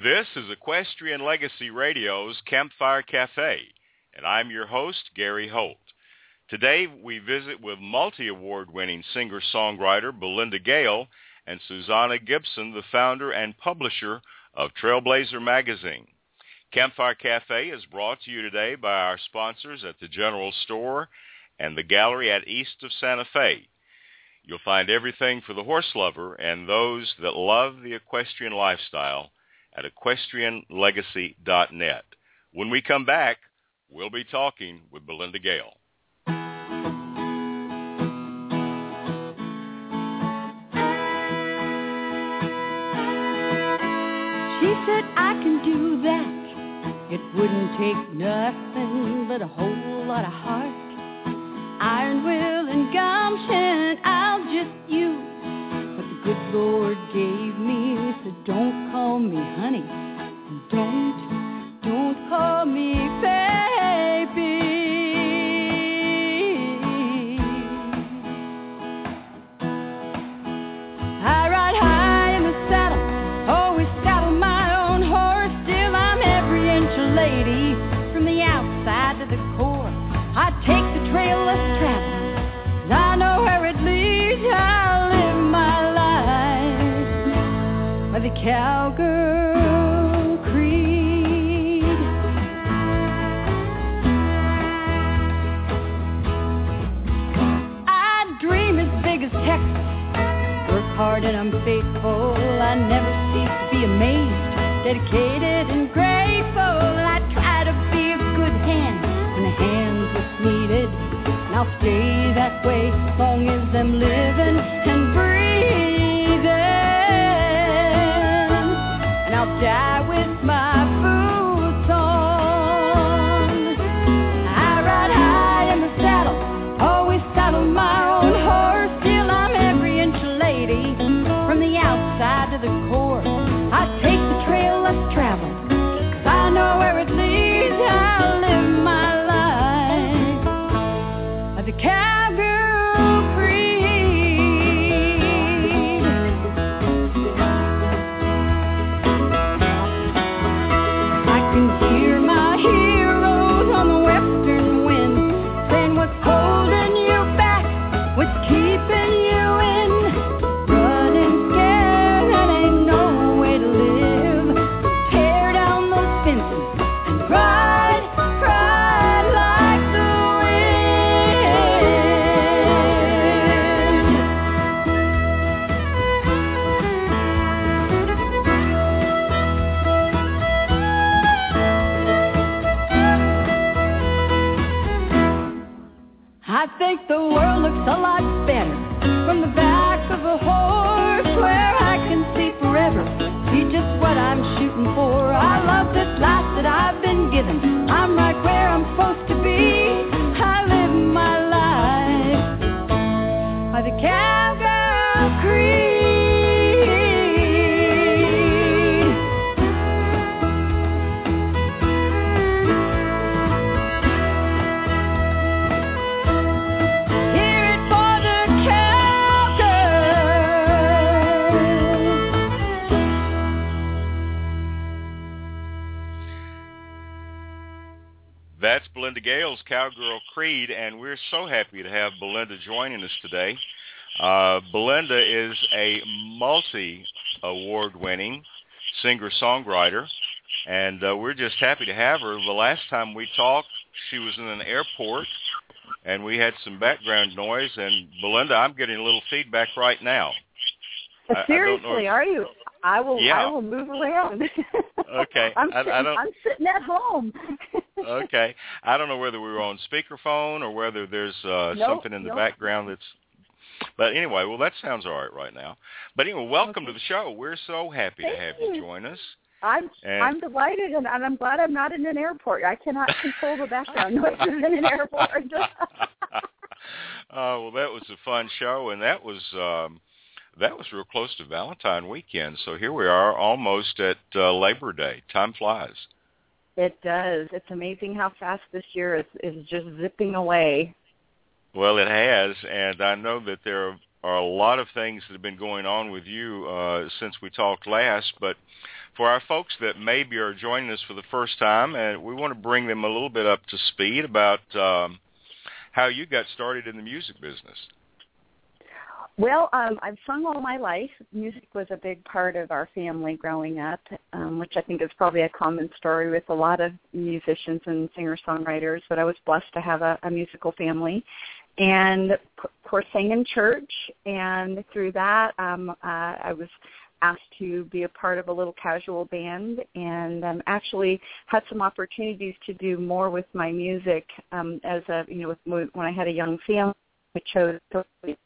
This is Equestrian Legacy Radio's Campfire Cafe, and I'm your host, Gary Holt. Today, we visit with multi-award-winning singer-songwriter Belinda Gale and Susanna Gibson, the founder and publisher of Trailblazer Magazine. Campfire Cafe is brought to you today by our sponsors at the General Store and the Gallery at East of Santa Fe. You'll find everything for the horse lover and those that love the equestrian lifestyle at equestrianlegacy.net. When we come back, we'll be talking with Belinda Gale. She said, I can do that. It wouldn't take nothing but a whole lot of heart. Iron will and gumption I'll just use what the good Lord gave me. So don't call me honey, and don't call me baby. I ride high in the saddle, always saddle my own horse. Still I'm every inch a lady, from the outside to the core. I take the trail less traveled, and I know where it leads. I live my life by the cowgirl creed. I dream as big as Texas, work hard and I'm faithful. I never cease to be amazed, dedicated and grateful. I try to be a good hand when the hands are needed, and I'll stay that way as long as I'm living and breathing, and I'll die with my boots on. I ride high in the saddle, always saddle my own horse. Still I'm every inch a lady, from the outside to the core. I take the trail less traveled, 'cause I know where it leads. I live my life the cowgirl creed. I can hear my heroes on the western wind saying, what's holding you back, what's keeping you in? Running scared, that ain't no way to live. Tear down those fences and ride like the I think the world looks a lot better from the back of a horse, where I can see forever, see just what I'm shooting for. I love this life that I've been given. I'm right where I'm supposed to be. I live my life by the cowgirl creed. That's Belinda Gale's Cowgirl Creed, and we're so happy to have Belinda joining us today. Belinda is a multi-award-winning singer-songwriter, and we're just happy to have her. The last time we talked, she was in an airport, and we had some background noise. And Belinda, I'm getting a little feedback right now. Seriously, are you? I will move around. Okay. I'm sitting at home. Okay. I don't know whether we were on speakerphone or whether there's something in the background that's... But anyway, well, that sounds all right now. But anyway, welcome to the show. We're so happy to have you join us. I'm delighted, and I'm glad I'm not in an airport. I cannot control the background noises in an airport. Well, that was a fun show, and that was real close to Valentine weekend. So here we are, almost at Labor Day. Time flies. It does. It's amazing how fast this year is just zipping away. Well, it has, and I know that there are a lot of things that have been going on with you since we talked last. But For our folks that maybe are joining us for the first time, and we want to bring them a little bit up to speed about how you got started in the music business. Well, I've sung all my life. Music was a big part of our family growing up, which I think is probably a common story with a lot of musicians and singer-songwriters, but I was blessed to have a musical family. And, of course, sang in church, and through that I was asked to be a part of a little casual band, and actually had some opportunities to do more with my music as a, when I had a young family. I chose to.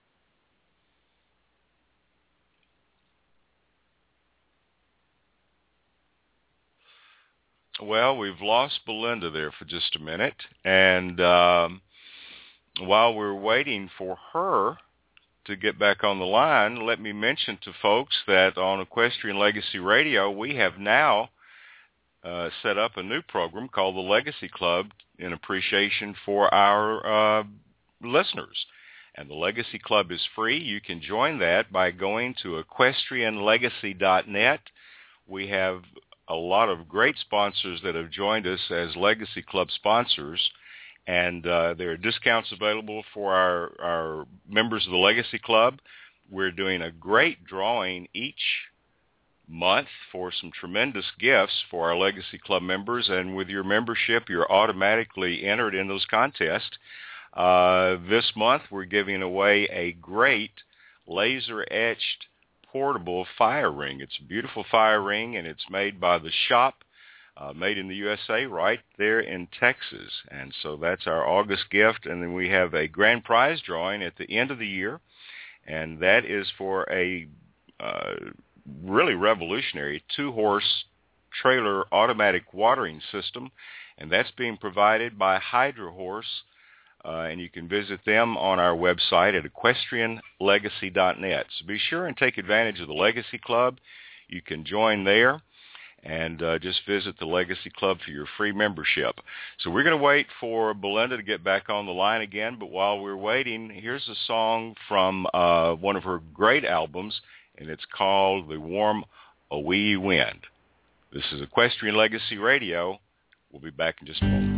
Well, we've lost Belinda there for just a minute, and while we're waiting for her to get back on the line, let me mention to folks that on Equestrian Legacy Radio, we have now set up a new program called the Legacy Club in appreciation for our listeners. And the Legacy Club is free. You can join that by going to equestrianlegacy.net. We have a lot of great sponsors that have joined us as Legacy Club sponsors, and there are discounts available for our members of the Legacy Club. We're doing a great drawing each month for some tremendous gifts for our Legacy Club members, and with your membership, you're automatically entered in those contests. This month, we're giving away a great laser-etched portable fire ring. It's a beautiful fire ring, and it's made by the shop, made in the USA, right there in Texas. And so that's our August gift. And then we have a grand prize drawing at the end of the year, and that is for a really revolutionary 2-horse trailer automatic watering system, and that's being provided by Hydra Horse. And you can visit them on our website at equestrianlegacy.net. So be sure and take advantage of the Legacy Club. You can join there and just visit the Legacy Club for your free membership. So we're going to wait for Belinda to get back on the line again. But while we're waiting, here's a song from one of her great albums, and it's called The Warm A Wee Wind. This is Equestrian Legacy Radio. We'll be back in just a moment.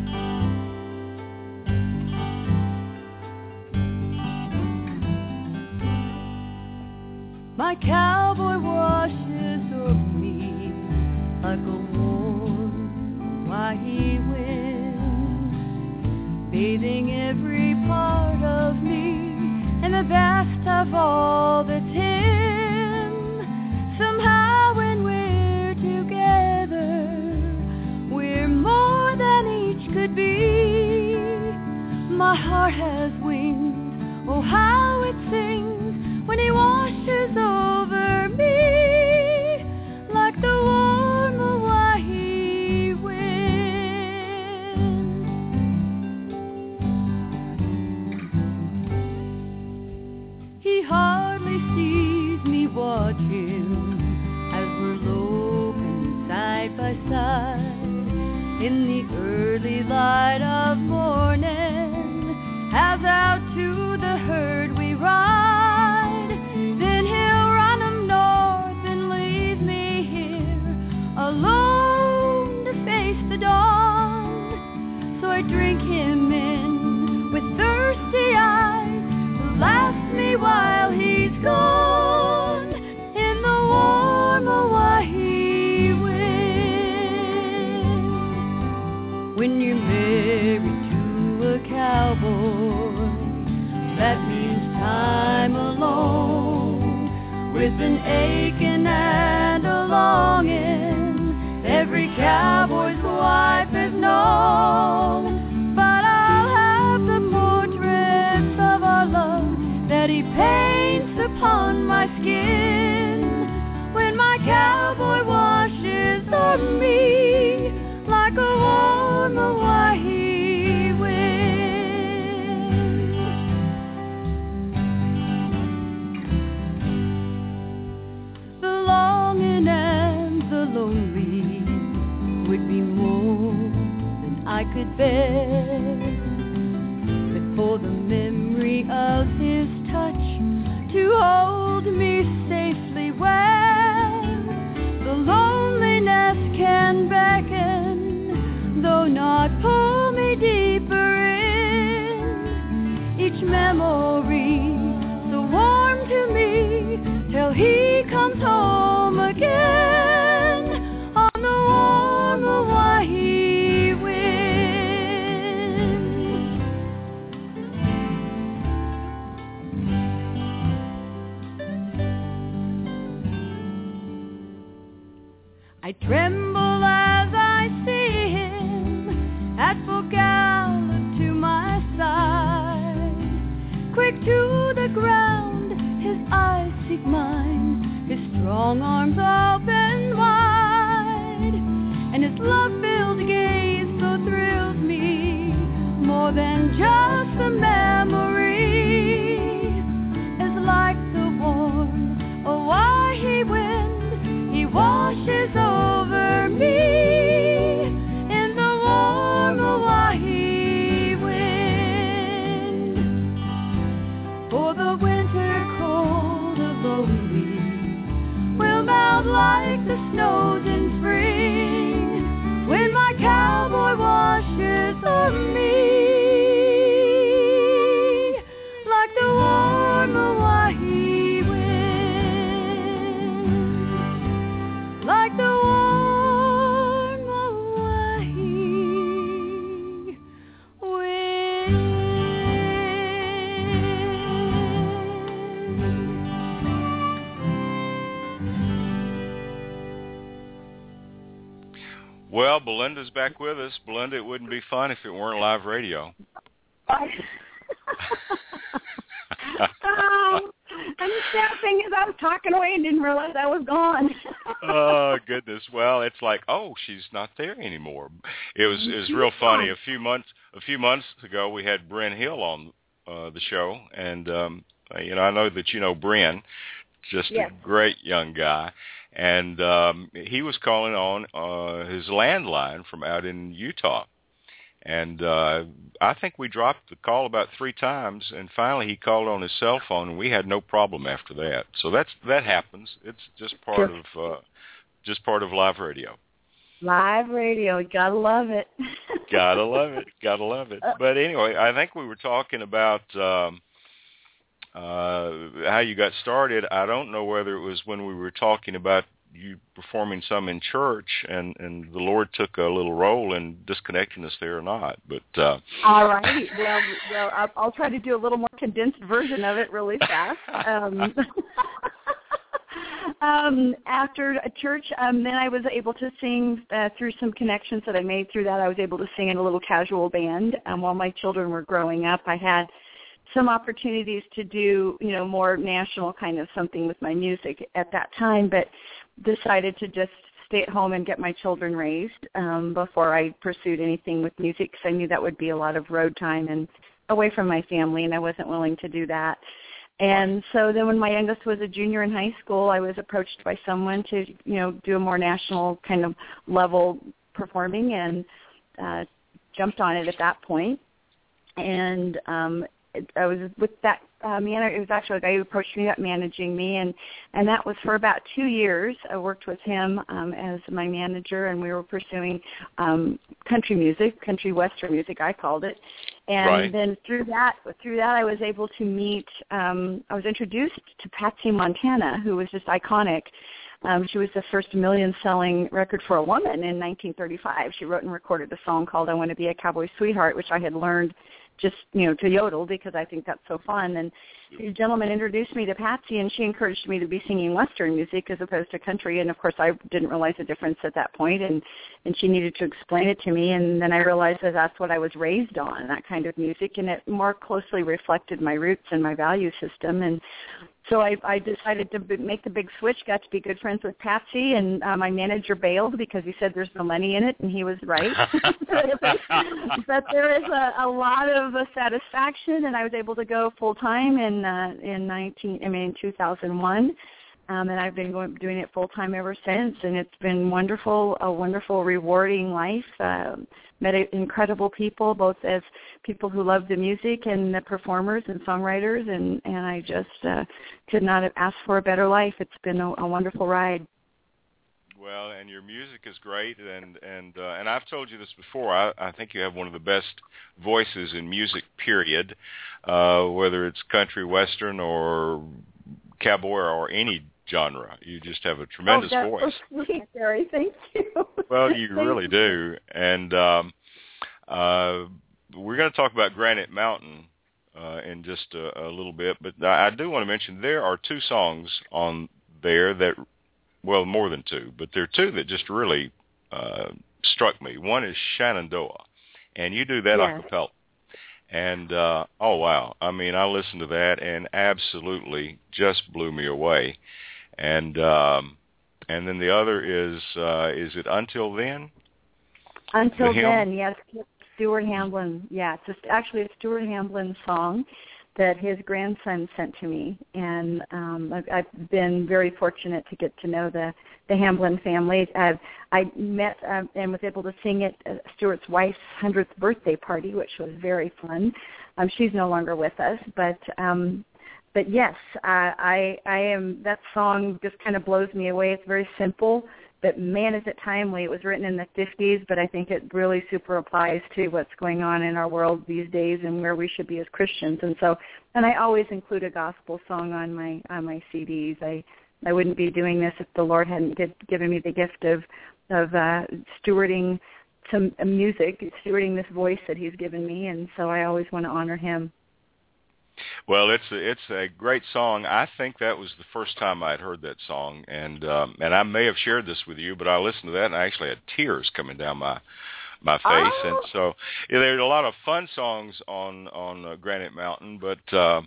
My cowboy washes over me like a warm, white wind, bathing every part of me in the bathtub all that's him. Somehow when we're together, we're more than each could be. My heart has wings, oh how it sings when he washes over me like the warm Hawaii wind. He hardly sees me watching as we're loping side by side in the early light of morning, as out to the herd we ride. Alone to face the dawn, so I drink him in with thirsty eyes to last me while he's gone in the warm Hawaii wind. When you're married to a cowboy, that means time alone, with an aching and a longing every cowboy's wife has known. But I'll have the portraits of our love that he paints upon my skin when my cowboy washes on me like a warm Hawaii wind. The longing and the lonely would be more than I could bear, but for the memory of his touch to hold me safely where the loneliness tremble as I see him at full gallop to my side. Quick to the ground, his eyes seek mine, his strong arms open wide, and his love-filled gaze so thrills me, more than just a memory. It's like the warm Hawaii wind, he washes over me in the warm Hawaii wind. For the winter cold of lonely will melt like the snows in spring when my cowboy washes over me like the warm Hawaii wind, like the warm Hawaii wind. Well, Belinda's back with us. Belinda, it wouldn't be fun if it weren't live radio. I'm snapping as I was talking away and didn't realize I was gone. Oh, goodness. Well, it's like, oh, she's not there anymore. It was real funny. A few months ago, we had Bryn Hill on the show, and I know that you know Bryn, just Yes. a great young guy, and he was calling on his landline from out in Utah. And I think we dropped the call about 3 times, and finally he called on his cell phone, and we had no problem after that. So that happens. It's just part of live radio. Live radio, you gotta love it. Gotta love it. But anyway, I think we were talking about how you got started. I don't know whether it was when we were talking about you performing some in church, and the Lord took a little role in disconnecting us there or not. But all right. Well, I'll try to do a little more condensed version of it really fast. After a church, then I was able to sing through some connections that I made through that. I was able to sing in a little casual band while my children were growing up. I had some opportunities to do, more national kind of something with my music at that time, but decided to just stay at home and get my children raised before I pursued anything with music, because I knew that would be a lot of road time and away from my family, and I wasn't willing to do that. And so then when my youngest was a junior in high school, I was approached by someone to, do a more national kind of level performing, and jumped on it at that point. And I was with that manager. It was actually a guy who approached me about managing me, and that was for about 2 years. I worked with him as my manager, and we were pursuing country music, country western music, I called it. And then through that, I was able to meet. I was introduced to Patsy Montana, who was just iconic. She was the first million-selling record for a woman in 1935. She wrote and recorded a song called "I Want to Be a Cowboy Sweetheart," which I had learned just, to yodel because I think that's so fun. And the gentleman introduced me to Patsy, and she encouraged me to be singing Western music as opposed to country. And, of course, I didn't realize the difference at that point, and she needed to explain it to me. And then I realized that that's what I was raised on, that kind of music, and it more closely reflected my roots and my value system. And so I decided to make the big switch, got to be good friends with Patsy, and my manager bailed because he said there's no money in it, and he was right. But there is a lot of satisfaction, and I was able to go full-time in 2001. And I've been doing it full-time ever since, and it's been wonderful, a wonderful, rewarding life. Met incredible people, both as people who love the music and the performers and songwriters, and I just could not have asked for a better life. It's been a wonderful ride. Well, and your music is great, and I've told you this before. I think you have one of the best voices in music, period, whether it's country, western, or cowboy, or any genre. You just have a tremendous voice. Oh, sweet, Gary. Thank you. Well, you really do. And we're going to talk about Granite Mountain in just a little bit, but I do want to mention there are 2 songs on there that, well, more than 2, but there are 2 that just really struck me. One is Shenandoah, and you do that a cappella. And, oh, wow. I mean, I listened to that and absolutely just blew me away. And then the other is it Until Then? Until Then, yes. Stuart Hamblin. Yeah, it's just actually a Stuart Hamblin song that his grandson sent to me. And I've been very fortunate to get to know the Hamblin family. I met and was able to sing at Stuart's wife's 100th birthday party, which was very fun. She's no longer with us, but yes, I am. That song just kind of blows me away. It's very simple, but man, is it timely. It was written in the 50s, but I think it really super applies to what's going on in our world these days and where we should be as Christians. And I always include a gospel song on my CDs. I wouldn't be doing this if the Lord hadn't given me the gift of stewarding some music, stewarding this voice that He's given me, and so I always want to honor Him. Well, it's a great song. I think that was the first time I'd heard that song, and I may have shared this with you, but I listened to that and I actually had tears coming down my face. Oh. And so there's a lot of fun songs on Granite Mountain, but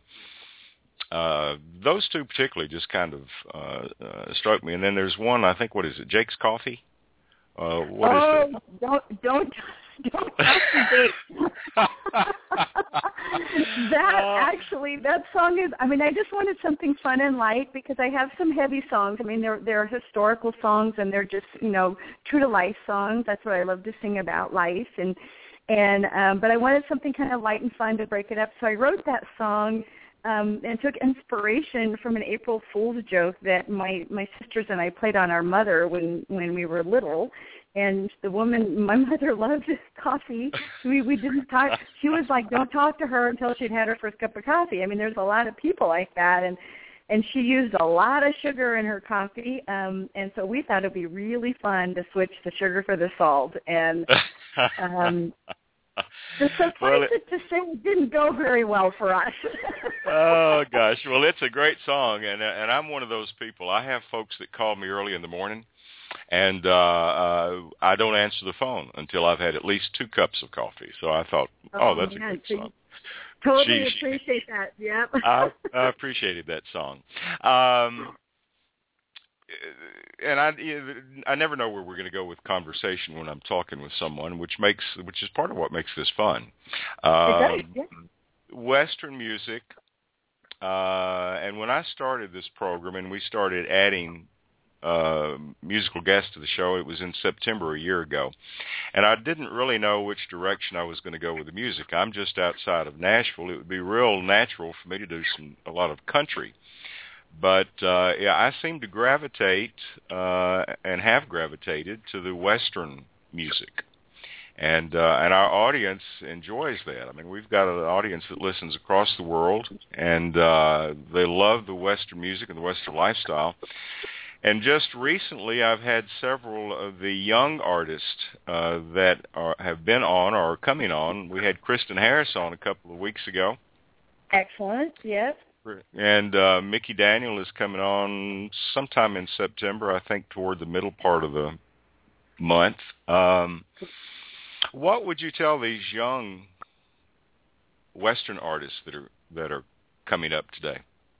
those two particularly just kind of struck me. And then there's one, I think, what is it, Jake's Coffee? What is it? Don't touch the date. That song is, I mean, I just wanted something fun and light because I have some heavy songs. I mean, they're historical songs and they're just, true to life songs. That's what I love to sing about, life. But I wanted something kind of light and fun to break it up. So I wrote that song and took inspiration from an April Fool's joke that my sisters and I played on our mother when we were little. And my mother loved coffee. We didn't talk. She was like, don't talk to her until she'd had her first cup of coffee. I mean, there's a lot of people like that. And she used a lot of sugar in her coffee. And so we thought it would be really fun to switch the sugar for the salt. And suffice it to say, it didn't go very well for us. Oh, gosh. Well, it's a great song. And I'm one of those people. I have folks that call me early in the morning. And I don't answer the phone until I've had at least 2 cups of coffee. So I thought, that's a good song. Totally appreciate that. Yep. I appreciated that song. And I never know where we're going to go with conversation when I'm talking with someone, which is part of what makes this fun. It does, yeah. Western music. And when I started this program and we started adding musical guest to the show, it was in September a year ago, and I didn't really know which direction I was going to go with the music. I'm just outside of Nashville. It would be real natural for me to do a lot of country, but I seem to gravitate and have gravitated to the Western music, and our audience enjoys that. I mean, we've got an audience that listens across the world, and they love the Western music and the Western lifestyle. And just recently, I've had several of the young artists that have been on or are coming on. We had Kristen Harris on a couple of weeks ago. Excellent, yes. And Mickey Daniel is coming on sometime in September, I think toward the middle part of the month. What would you tell these young Western artists that are coming up today?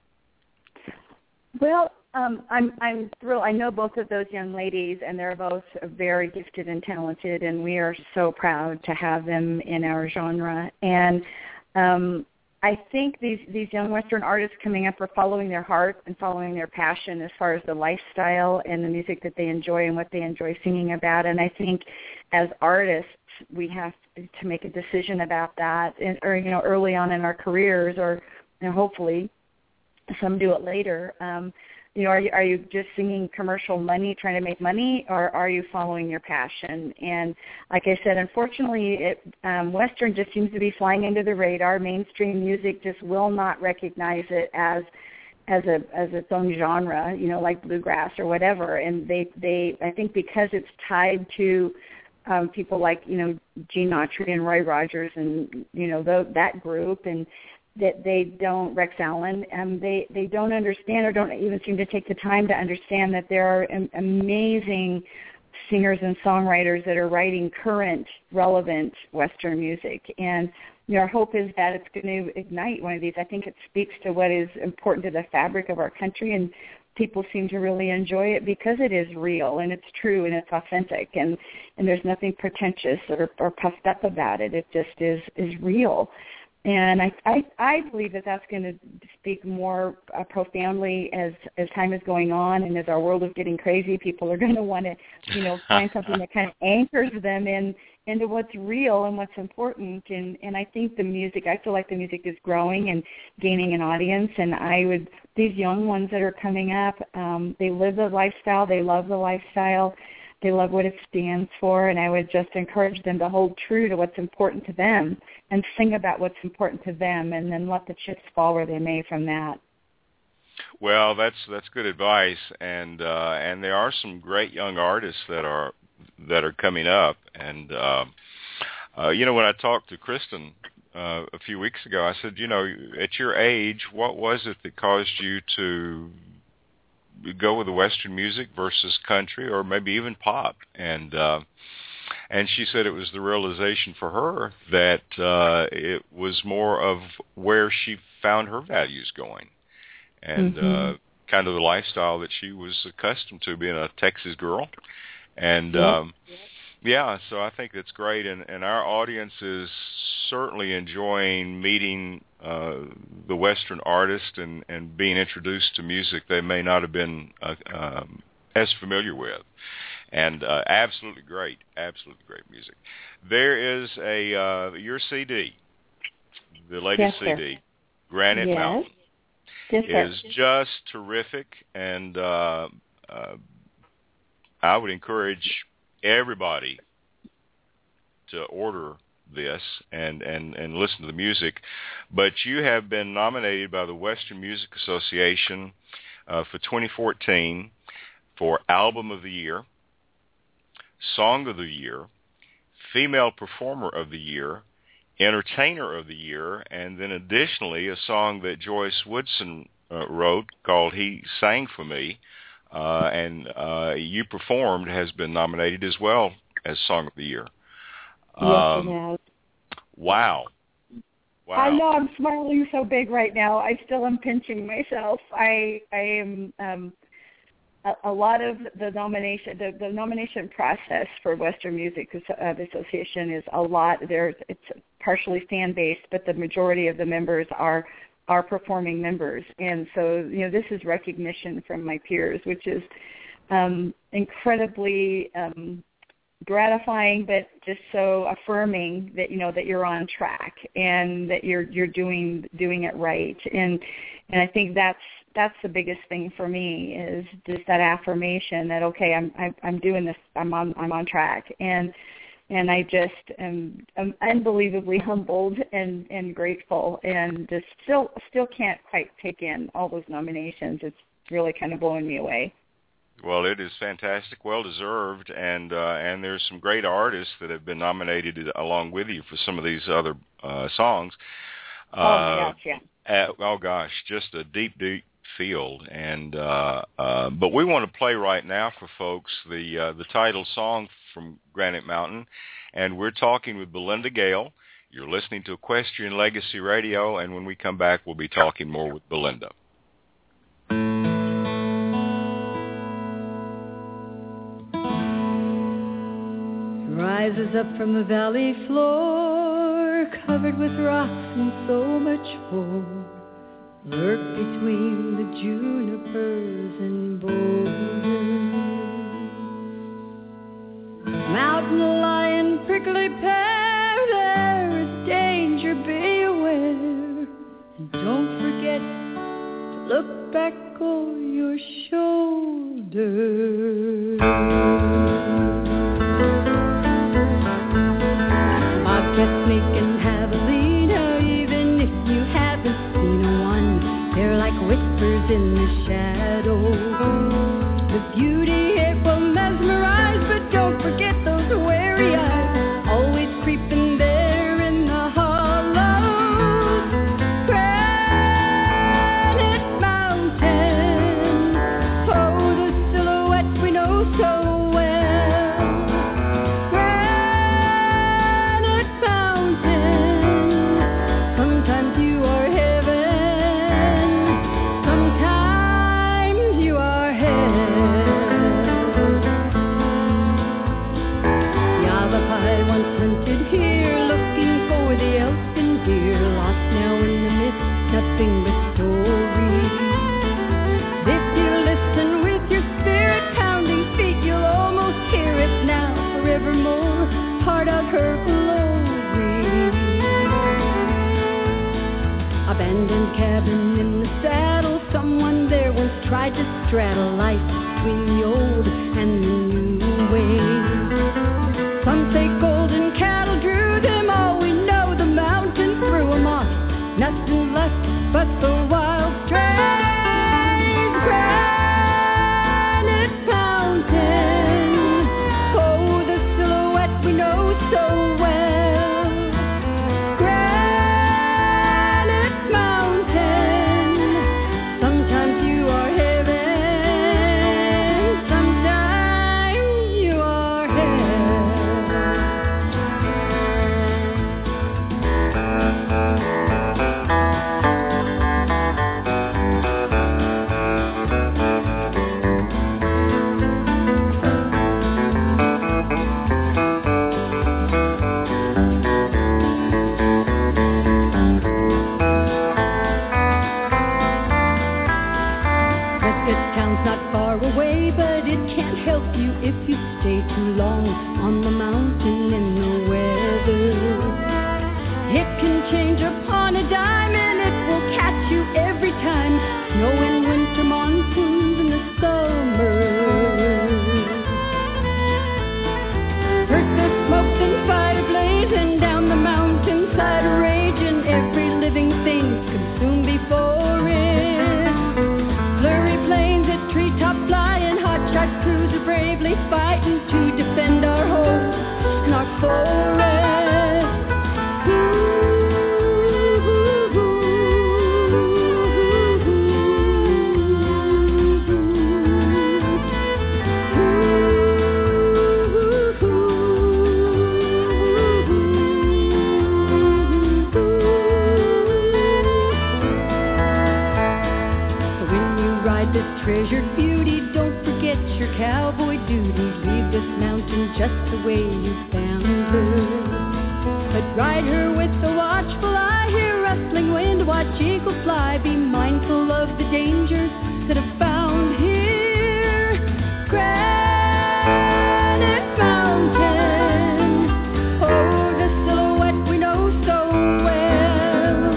Well, I'm thrilled. I know both of those young ladies, and they're both very gifted and talented, and we are so proud to have them in our genre. And I think these young Western artists coming up are following their heart and following their passion as far as the lifestyle and the music that they enjoy and what they enjoy singing about. And I think as artists, we have to make a decision about that, early on in our careers, or hopefully some do it later. Are you just singing commercial money, trying to make money, or are you following your passion? And like I said, unfortunately, Western just seems to be flying under the radar. Mainstream music just will not recognize it as its own genre, like bluegrass or whatever. And they I think because it's tied to people like Gene Autry and Roy Rogers and that group, and that they don't, Rex Allen, they don't understand or don't even seem to take the time to understand that there are amazing singers and songwriters that are writing current, relevant Western music. And our hope is that it's going to ignite one of these. I think it speaks to what is important to the fabric of our country, and people seem to really enjoy it because it is real and it's true and it's authentic, and there's nothing pretentious or puffed up about it. It just is real. And I believe that that's going to speak more profoundly as time is going on, and as our world is getting crazy. People are going to want to, find something that kind of anchors them into what's real and what's important. And I think I feel like the music is growing and gaining an audience. And these young ones that are coming up, they live the lifestyle, they love the lifestyle. They love what it stands for, and I would just encourage them to hold true to what's important to them and sing about what's important to them, and then let the chips fall where they may from that. Well, that's good advice, and there are some great young artists that are coming up. And when I talked to Kristen a few weeks ago, I said, at your age, what was it that caused you to go with the Western music versus country or maybe even pop? And she said it was the realization for her that it was more of where she found her values going, and kind of the lifestyle that she was accustomed to, being a Texas girl. And so I think that's great, and our audience is certainly enjoying meeting the Western artist and being introduced to music they may not have been as familiar with. And absolutely great music. There is your CD, the latest CD, Granite Mountain, is just terrific, and I would encourage everybody to order this and listen to the music. But you have been nominated by the Western Music Association for 2014 for Album of the Year, Song of the Year, Female Performer of the Year, Entertainer of the Year, and then additionally a song that Joyce Woodson wrote called He Sang For Me, and you performed, has been nominated as well as Song of the Year. Yes, it has. Wow. I know, I'm smiling so big right now. I still am pinching myself. I am a lot of the nomination process for Western Music Association is a lot. It's partially fan based, but the majority of the members are performing members, and so this is recognition from my peers, which is incredibly gratifying, but just so affirming that that you're on track and that you're doing it right. And I think that's the biggest thing for me, is just that affirmation that okay, I'm doing this, I'm on track, and I just am unbelievably humbled and grateful, and just still can't quite take in all those nominations. It's really kind of blowing me away. Well, it is fantastic, well-deserved, and there's some great artists that have been nominated along with you for some of these other songs. Oh, my gosh, yeah. Oh, gosh, just a deep field. And but we want to play right now for folks the title song from Granite Mountain, and we're talking with Belinda Gale. You're listening to Equestrian Legacy Radio, and when we come back, we'll be talking more with Belinda. Rises up from the valley floor, covered with rocks and so much more, lurk between the junipers and boulders. Mountain lion, prickly pear, there is danger, be aware, and don't forget to look back over your shoulder. Bobcat, snake, and javelina, even if you haven't seen one, they're like whispers in the shadow. The beauty, it will mesmerize, but don't forget those wary eyes, always creeping there in the hollows. Granite Mountain, oh, the silhouette once hunted here, looking for the elk and deer, lost now in the mist, nothing but stories. If you listen with your spirit pounding feet, you'll almost hear it now, forevermore, part of her glory. Abandoned cabin in the saddle, someone there once tried to straddle life between the old and the new ways. Some say golden cattle drew them, all we know the mountain threw them off. Nothing left but the wild strange granite mountain. Oh, the silhouette we know so well. Granite mountain. Sometimes you are heaven, sometimes you are hell. Prescott town's not far away, but it can't help you if you stay too long on the mountain in the weather. It can change upon a dime and it will catch you every time. Snow in winter, monsoons in the summer. Heard the smoke and fire blazing down the mountainside, raging. Every living thing consumed before it. Blurry planes at treetop flying, hotshot cruiser bravely fighting to defend our home and our forest. When you ride this treasured beauty, don't forget your cowboy duties. Leave this mountain just the way you found her. But ride her with the watchful eye, hear rustling wind, watch eagle fly. Be mindful of the dangers that are found here. Granite mountain. Oh, the silhouette we know so well.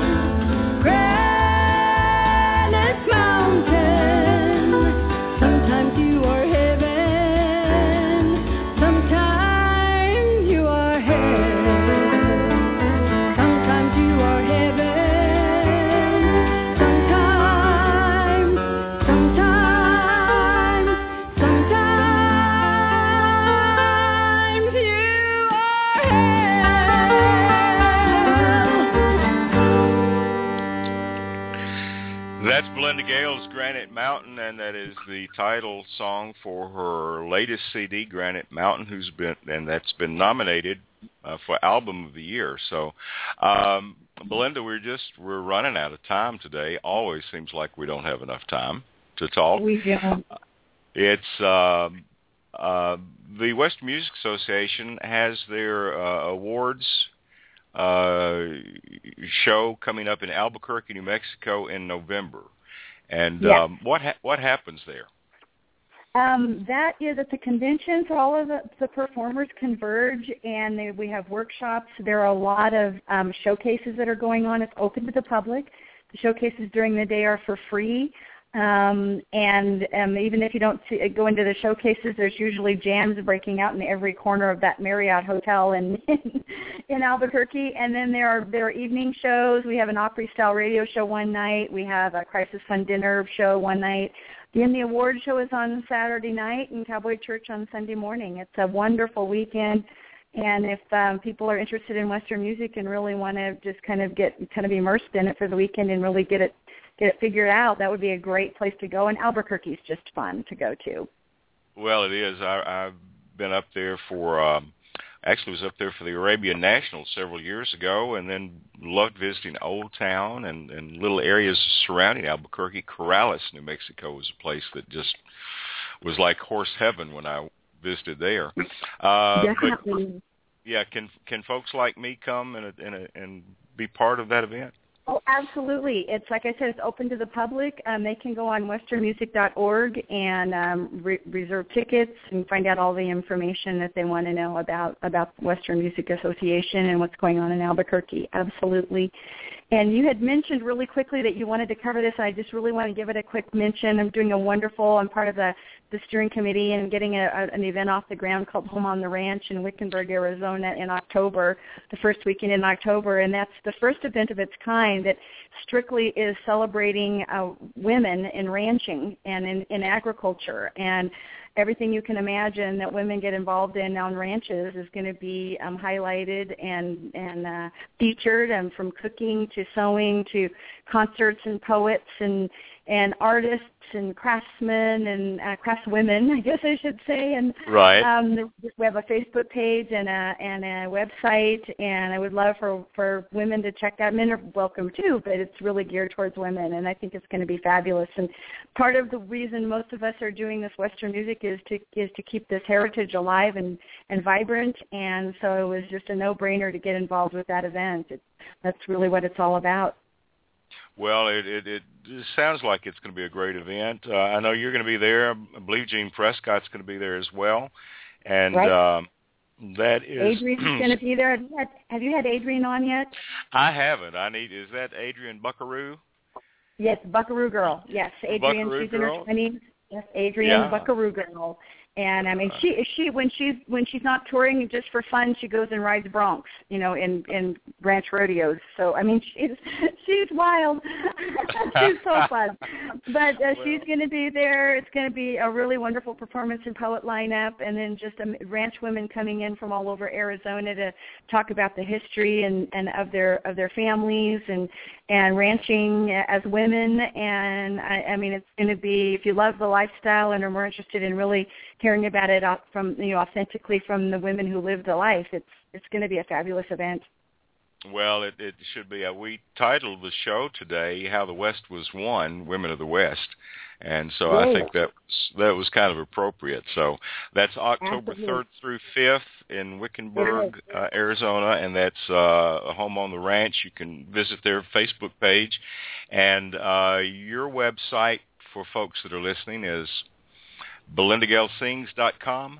Granite mountain. Sometimes you are heaven, sometimes you are hell. Sometimes you are heaven, sometimes, sometimes, sometimes you are hell. That's Belinda Gale's Granite Mountain, and that is the title song for her latest CD, Granite Mountain, that's been nominated for Album of the Year. So, Belinda, we're running out of time today. Always seems like we don't have enough time to talk. We don't. It's the Western Music Association has their awards show coming up in Albuquerque, New Mexico in November. And Yes. What happens there? That is at the convention, so all of the performers converge, and we have workshops. There are a lot of showcases that are going on. It's open to the public. The showcases during the day are for free. And even if you don't go into the showcases, there's usually jams breaking out in every corner of that Marriott hotel in Albuquerque. And then there are evening shows. We have an Opry-style radio show one night. We have a Crisis Fund dinner show one night. Then the award show is on Saturday night and Cowboy Church on Sunday morning. It's a wonderful weekend. And if people are interested in Western music and really want to just kind of be immersed in it for the weekend and really get it figured out, that would be a great place to go. And Albuquerque's just fun to go to. Well, it is. I've been up there for actually was up there for the Arabian National several years ago, and then loved visiting Old Town and little areas surrounding Albuquerque. Corrales, New Mexico, was a place that just was like horse heaven when I visited there. Definitely. Yeah, can folks like me come and be part of that event? Oh, absolutely. It's like I said, it's open to the public. They can go on westernmusic.org and reserve tickets and find out all the information that they want to know about Western Music Association and what's going on in Albuquerque. Absolutely. And you had mentioned really quickly that you wanted to cover this. I just really want to give it a quick mention. I'm part of the steering committee and getting an event off the ground called Home on the Ranch in Wickenburg, Arizona in October, the first weekend in October. And that's the first event of its kind that strictly is celebrating women in ranching and in agriculture. And everything you can imagine that women get involved in on ranches is going to be highlighted and featured, from cooking to sewing to concerts and poets and artists and craftsmen and craftswomen, I guess I should say. And right. We have a Facebook page and a website, and I would love for women to check that. Men are welcome too, but it's really geared towards women, and I think it's going to be fabulous. And part of the reason most of us are doing this Western music is to keep this heritage alive and vibrant, and so it was just a no-brainer to get involved with that event. That's really what it's all about. Well, it sounds like it's going to be a great event. I know you're going to be there. I believe Gene Prescott's going to be there as well. And right. That is... Adrian's going to be there. Have you had Adrian on yet? I haven't. Is that Adrian Buckaroo? Yes, Buckaroo Girl. Yes, Adrian. Buckaroo she's Girl? in her 20s. Yes, Adrian, yeah. Buckaroo Girl. And I mean, she when she's not touring just for fun, she goes and rides broncs, in ranch rodeos. So I mean, she's wild. She's so fun. But she's going to be there. It's going to be a really wonderful performance and poet lineup, and then just ranch women coming in from all over Arizona to talk about the history and of their families and ranching as women. And I mean, it's going to be, if you love the lifestyle and are more interested in really hearing about it from authentically from the women who live the life, it's going to be a fabulous event. Well, it should be. We titled the show today "How the West Was Won: Women of the West," and so Great. I think that was kind of appropriate. So that's October Absolutely. 3rd through 5th in Wickenburg, Arizona, and that's Home on the Ranch. You can visit their Facebook page, and your website for folks that are listening is BelindaGaleSings.com.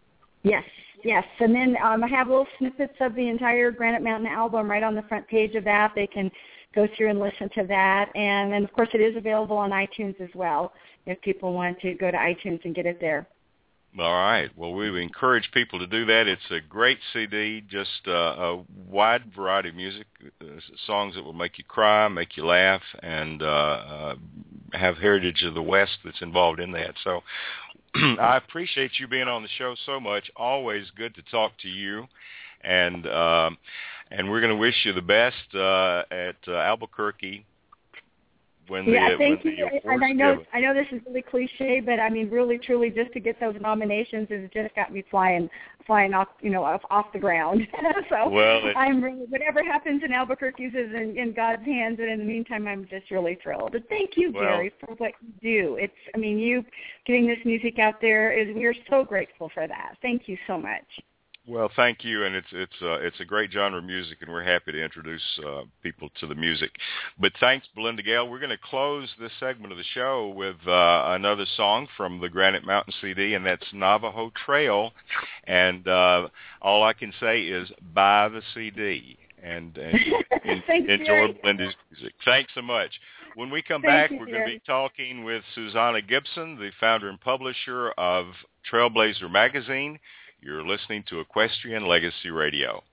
Yes, and then I have little snippets of the entire Granite Mountain album right on the front page of that. They can go through and listen to that. And then, of course, it is available on iTunes as well if people want to go to iTunes and get it there. All right. Well, we encourage people to do that. It's a great CD, just a wide variety of music, songs that will make you cry, make you laugh, and have heritage of the West that's involved in that. So I appreciate you being on the show so much. Always good to talk to you, and we're going to wish you the best at Albuquerque when the thank you. award's And I given. know this is really cliche, but I mean, really, truly, just to get those nominations has just got me flying off, off the ground. So well, I'm really, whatever happens in Albuquerque is in God's hands, and in the meantime, I'm just really thrilled. But thank you, Gary, for what you do. You getting this music out there we're so grateful for that. Thank you so much. Well, thank you, and it's a great genre of music, and we're happy to introduce people to the music. But thanks, Belinda Gale. We're going to close this segment of the show with another song from the Granite Mountain CD, and that's Navajo Trail. And all I can say is buy the CD and enjoy Belinda's music. Thanks so much. When we come back, we're going to be talking with Susanna Gibson, the founder and publisher of Trailblazer Magazine. You're listening to Equestrian Legacy Radio.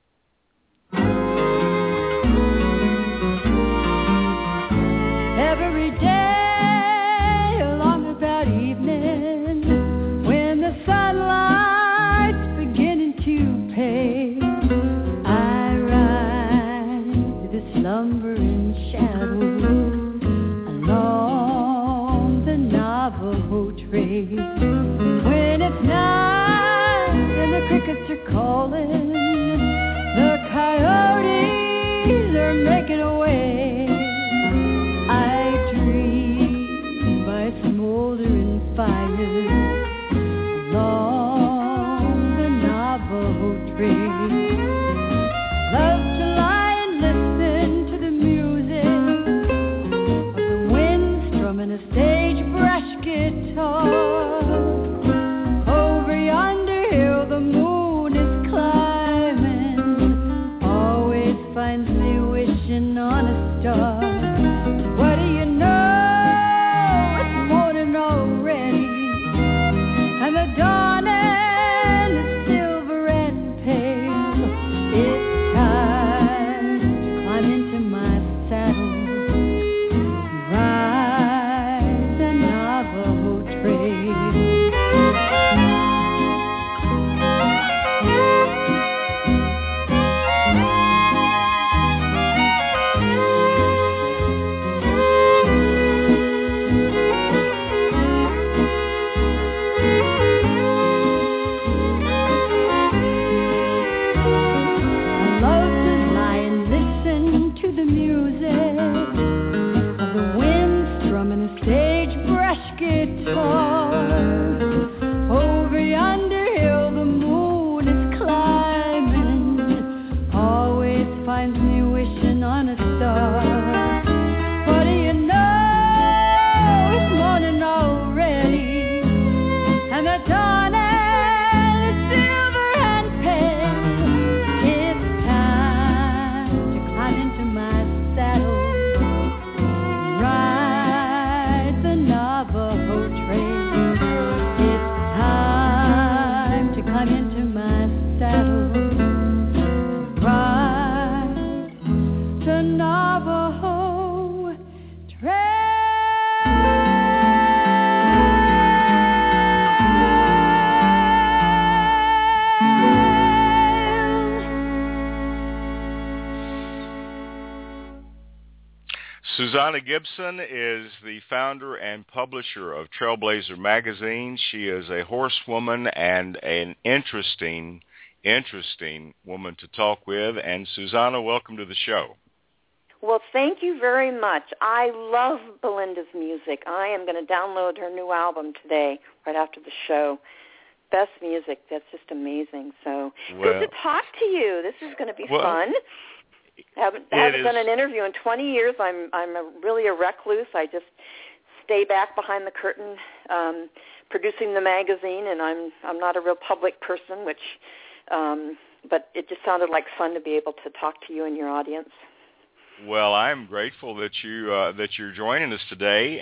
Every day along about evening, when the sunlight's beginning to pale, I ride the slumbering shadow along the Navajo Trail. When it's night and the crickets are calling, the coyotes are making away, I dream by smoldering fires along the Navajo Trail. Susanna Gibson is the founder and publisher of Trailblazer Magazine. She is a horsewoman and an interesting woman to talk with. And Susanna, welcome to the show. Well, thank you very much. I love Belinda's music. I am going to download her new album today, right after the show. Best music. That's just amazing. So good to talk to you. This is going to be fun. I haven't done an interview in 20 years. I'm really a recluse. I just stay back behind the curtain producing the magazine, and I'm not a real public person, but it just sounded like fun to be able to talk to you and your audience. Well, I'm grateful that you're joining us today,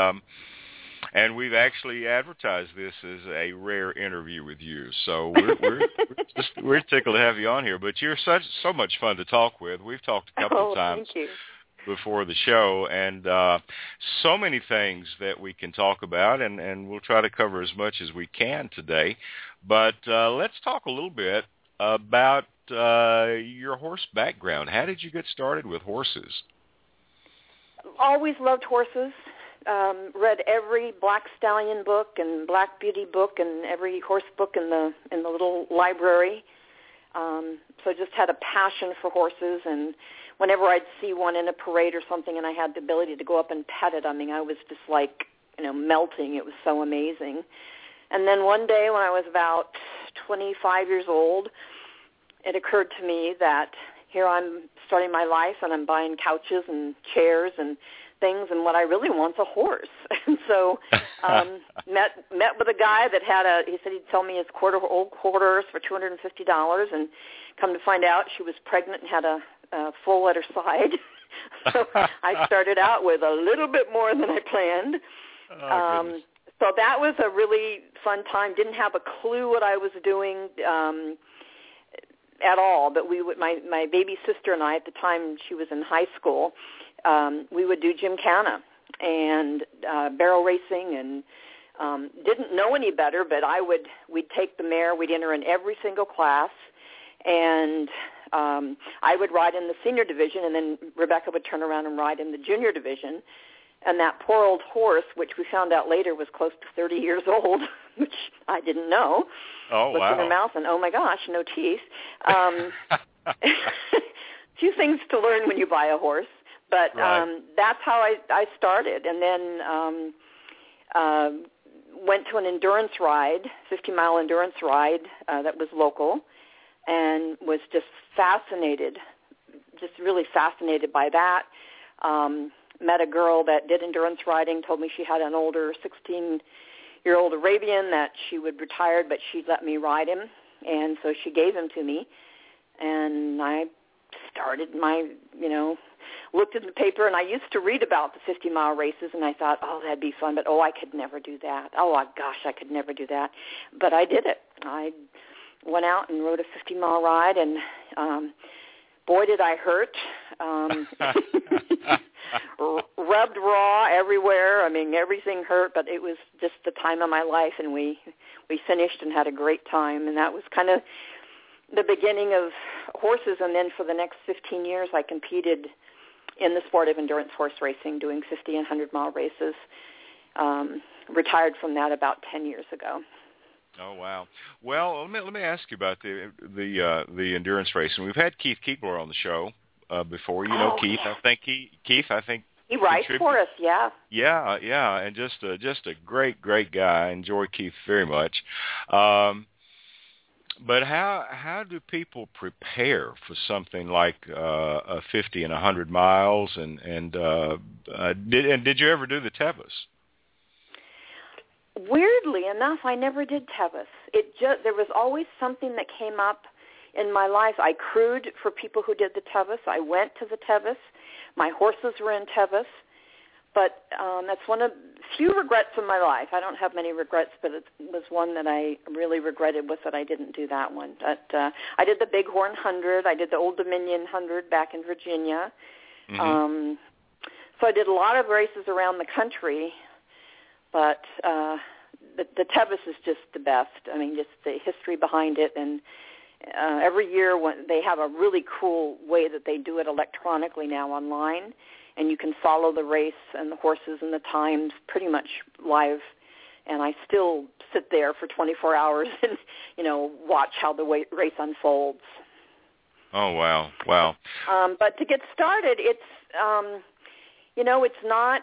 and we've actually advertised this as a rare interview with you. So we're tickled to have you on here. But you're so much fun to talk with. We've talked a couple of times before the show, and so many things that we can talk about, and we'll try to cover as much as we can today. But let's talk a little bit about your horse background. How did you get started with horses? Always loved horses. Read every Black Stallion book and Black Beauty book and every horse book in the little library. So just had a passion for horses, and whenever I'd see one in a parade or something and I had the ability to go up and pet it, I mean, I was just like, melting. It was so amazing. And then one day when I was about 25 years old, it occurred to me that here I'm starting my life and I'm buying couches and chairs and things, and what I really want is a horse. And so met with a guy that he said he'd sell me his old quarter horse for $250, and come to find out she was pregnant and had a full letter side. So I started out with a little bit more than I planned. So that was a really fun time. Didn't have a clue what I was doing at all, but my baby sister and I, at the time she was in high school, we would do gymkhana and barrel racing, and didn't know any better, but we'd take the mare, we'd enter in every single class, and I would ride in the senior division, and then Rebecca would turn around and ride in the junior division. And that poor old horse, which we found out later was close to 30 years old, which I didn't know, was in her mouth, and oh my gosh, no teeth. Few things to learn when you buy a horse, but that's how I started. And then went to an endurance ride, 50-mile endurance ride that was local, and was just really fascinated by that. Met a girl that did endurance riding, told me she had an older 16-year-old Arabian that she would retire, but she'd let me ride him. And so she gave him to me. And I started looked at the paper, and I used to read about the 50-mile races, and I thought, oh, that'd be fun, but I could never do that. Oh, gosh, I could never do that. But I did it. I went out and rode a 50-mile ride, and boy, did I hurt. Rubbed raw everywhere. I mean, everything hurt, but it was just the time of my life, and we finished and had a great time, and that was kind of the beginning of horses. And then for the next 15 years, I competed in the sport of endurance horse racing, doing 50 and 100-mile races. Retired from that about 10 years ago. Oh, wow. Well, let me ask you about the endurance racing. We've had Keith Keebler on the show before. You know Keith. Yeah. I think he writes for us. Yeah. Yeah, and just a great guy. I enjoy Keith very much. But how do people prepare for something like a 50 and 100 miles? And did you ever do the Tevis? Weirdly enough, I never did Tevis. There was always something that came up in my life. I crewed for people who did the Tevis. I went to the Tevis. My horses were in Tevis. But that's one of few regrets in my life. I don't have many regrets, but it was one that I really regretted, was that I didn't do that one. But I did the Bighorn 100. I did the Old Dominion 100 back in Virginia. Mm-hmm. So I did a lot of races around the country. But the Tevis is just the best. I mean, just the history behind it. And every year when they have a really cool way that they do it electronically now online. and you can follow the race and the horses and the times pretty much live. And I still sit there for 24 hours and, watch how the race unfolds. Oh, wow. Wow. But to get started, it's, it's not,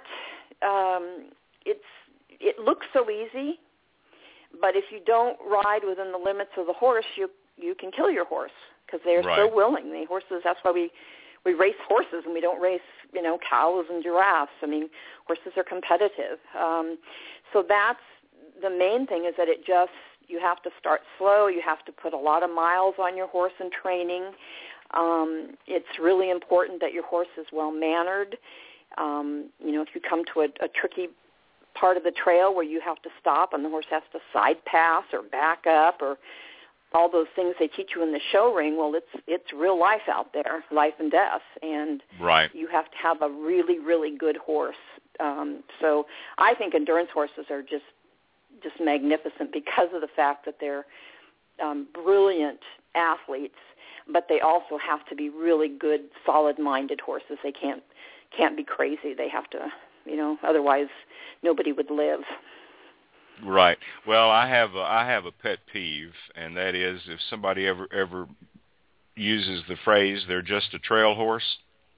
it looks so easy, but if you don't ride within the limits of the horse, you can kill your horse because they're so willing. The horses, that's why we race horses and we don't race, cows and giraffes. I mean, horses are competitive. So that's the main thing, is that you have to start slow. You have to put a lot of miles on your horse in training. It's really important that your horse is well-mannered. If you come to a tricky part of the trail where you have to stop and the horse has to side pass or back up or all those things they teach you in the show ring, well, it's real life out there, life and death, and you have to have a really, really good horse. So I think endurance horses are just magnificent because of the fact that they're brilliant athletes, but they also have to be really good, solid-minded horses. They can't be crazy. They have to, otherwise nobody would live. Right. Well, I have a pet peeve, and that is if somebody ever uses the phrase "they're just a trail horse."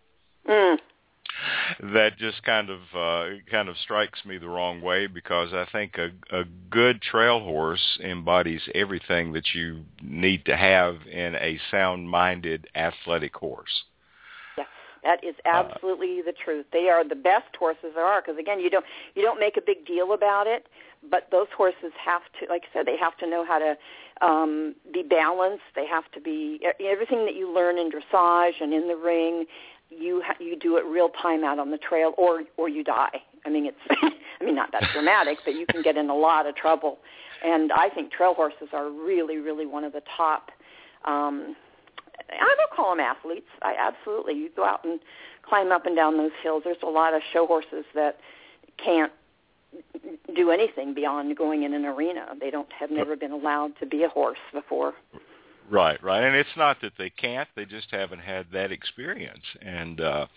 That just kind of strikes me the wrong way, because I think a good trail horse embodies everything that you need to have in a sound-minded, athletic horse. Yes, that is absolutely the truth. They are the best horses there are, because again, you don't make a big deal about it, but those horses have to, like I said, they have to know how to be balanced. They have to be everything that you learn in dressage and in the ring. You do it real time out on the trail, or you die. I mean, it's not that dramatic, but you can get in a lot of trouble. And I think trail horses are really, really one of the top. I don't call them athletes. Absolutely, you go out and climb up and down those hills. There's a lot of show horses that can't do anything beyond going in an arena. They have never been allowed to be a horse before. Right, and it's not that they can't; they just haven't had that experience. And but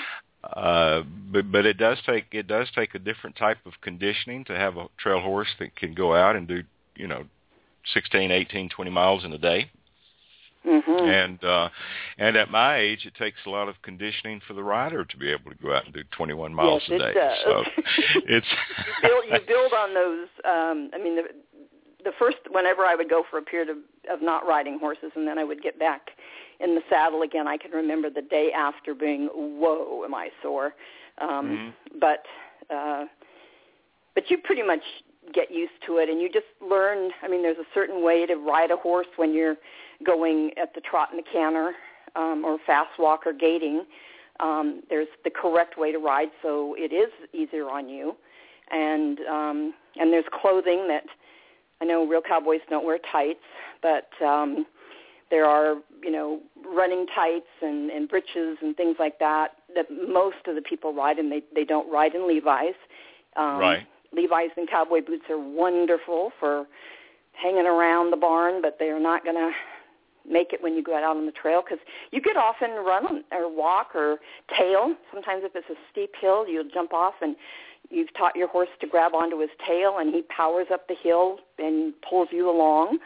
it does take a different type of conditioning to have a trail horse that can go out and do 16, 18, 20 miles in a day. Mm-hmm. And at my age, it takes a lot of conditioning for the rider to be able to go out and do 21 miles a day. Yes, it does. So it's you build on those. The first, whenever I would go for a period of not riding horses, and then I would get back in the saddle again, I can remember the day after being, whoa, am I sore? But you pretty much get used to it, and you just learn. I mean, there's a certain way to ride a horse when you're going at the trot and the canter, or fast walk or gaiting. There's the correct way to ride, so it is easier on you. And there's clothing that, I know real cowboys don't wear tights, but there are, running tights and breeches and things like that most of the people ride, and they don't ride in Levi's. Levi's and cowboy boots are wonderful for hanging around the barn, but they are not going to make it when you go out on the trail, because you could often run or walk or tail. Sometimes if it's a steep hill, you'll jump off and you've taught your horse to grab onto his tail, and he powers up the hill and pulls you along,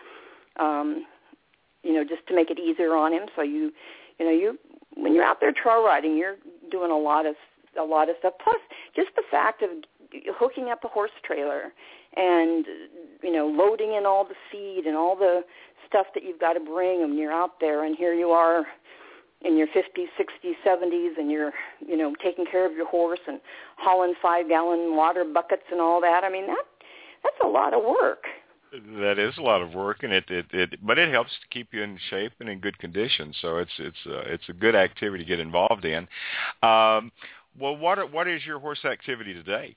just to make it easier on him. So you when you're out there trail riding, you're doing a lot of stuff. Plus, just the fact of hooking up a horse trailer and loading in all the feed and all the stuff that you've got to bring when you're out there, and here you are in your 50s, 60s, 70s, and you're, taking care of your horse and hauling 5-gallon water buckets and all that. I mean, that's a lot of work. That is a lot of work, and but it helps to keep you in shape and in good condition. So it's a good activity to get involved in. Well, what is your horse activity today?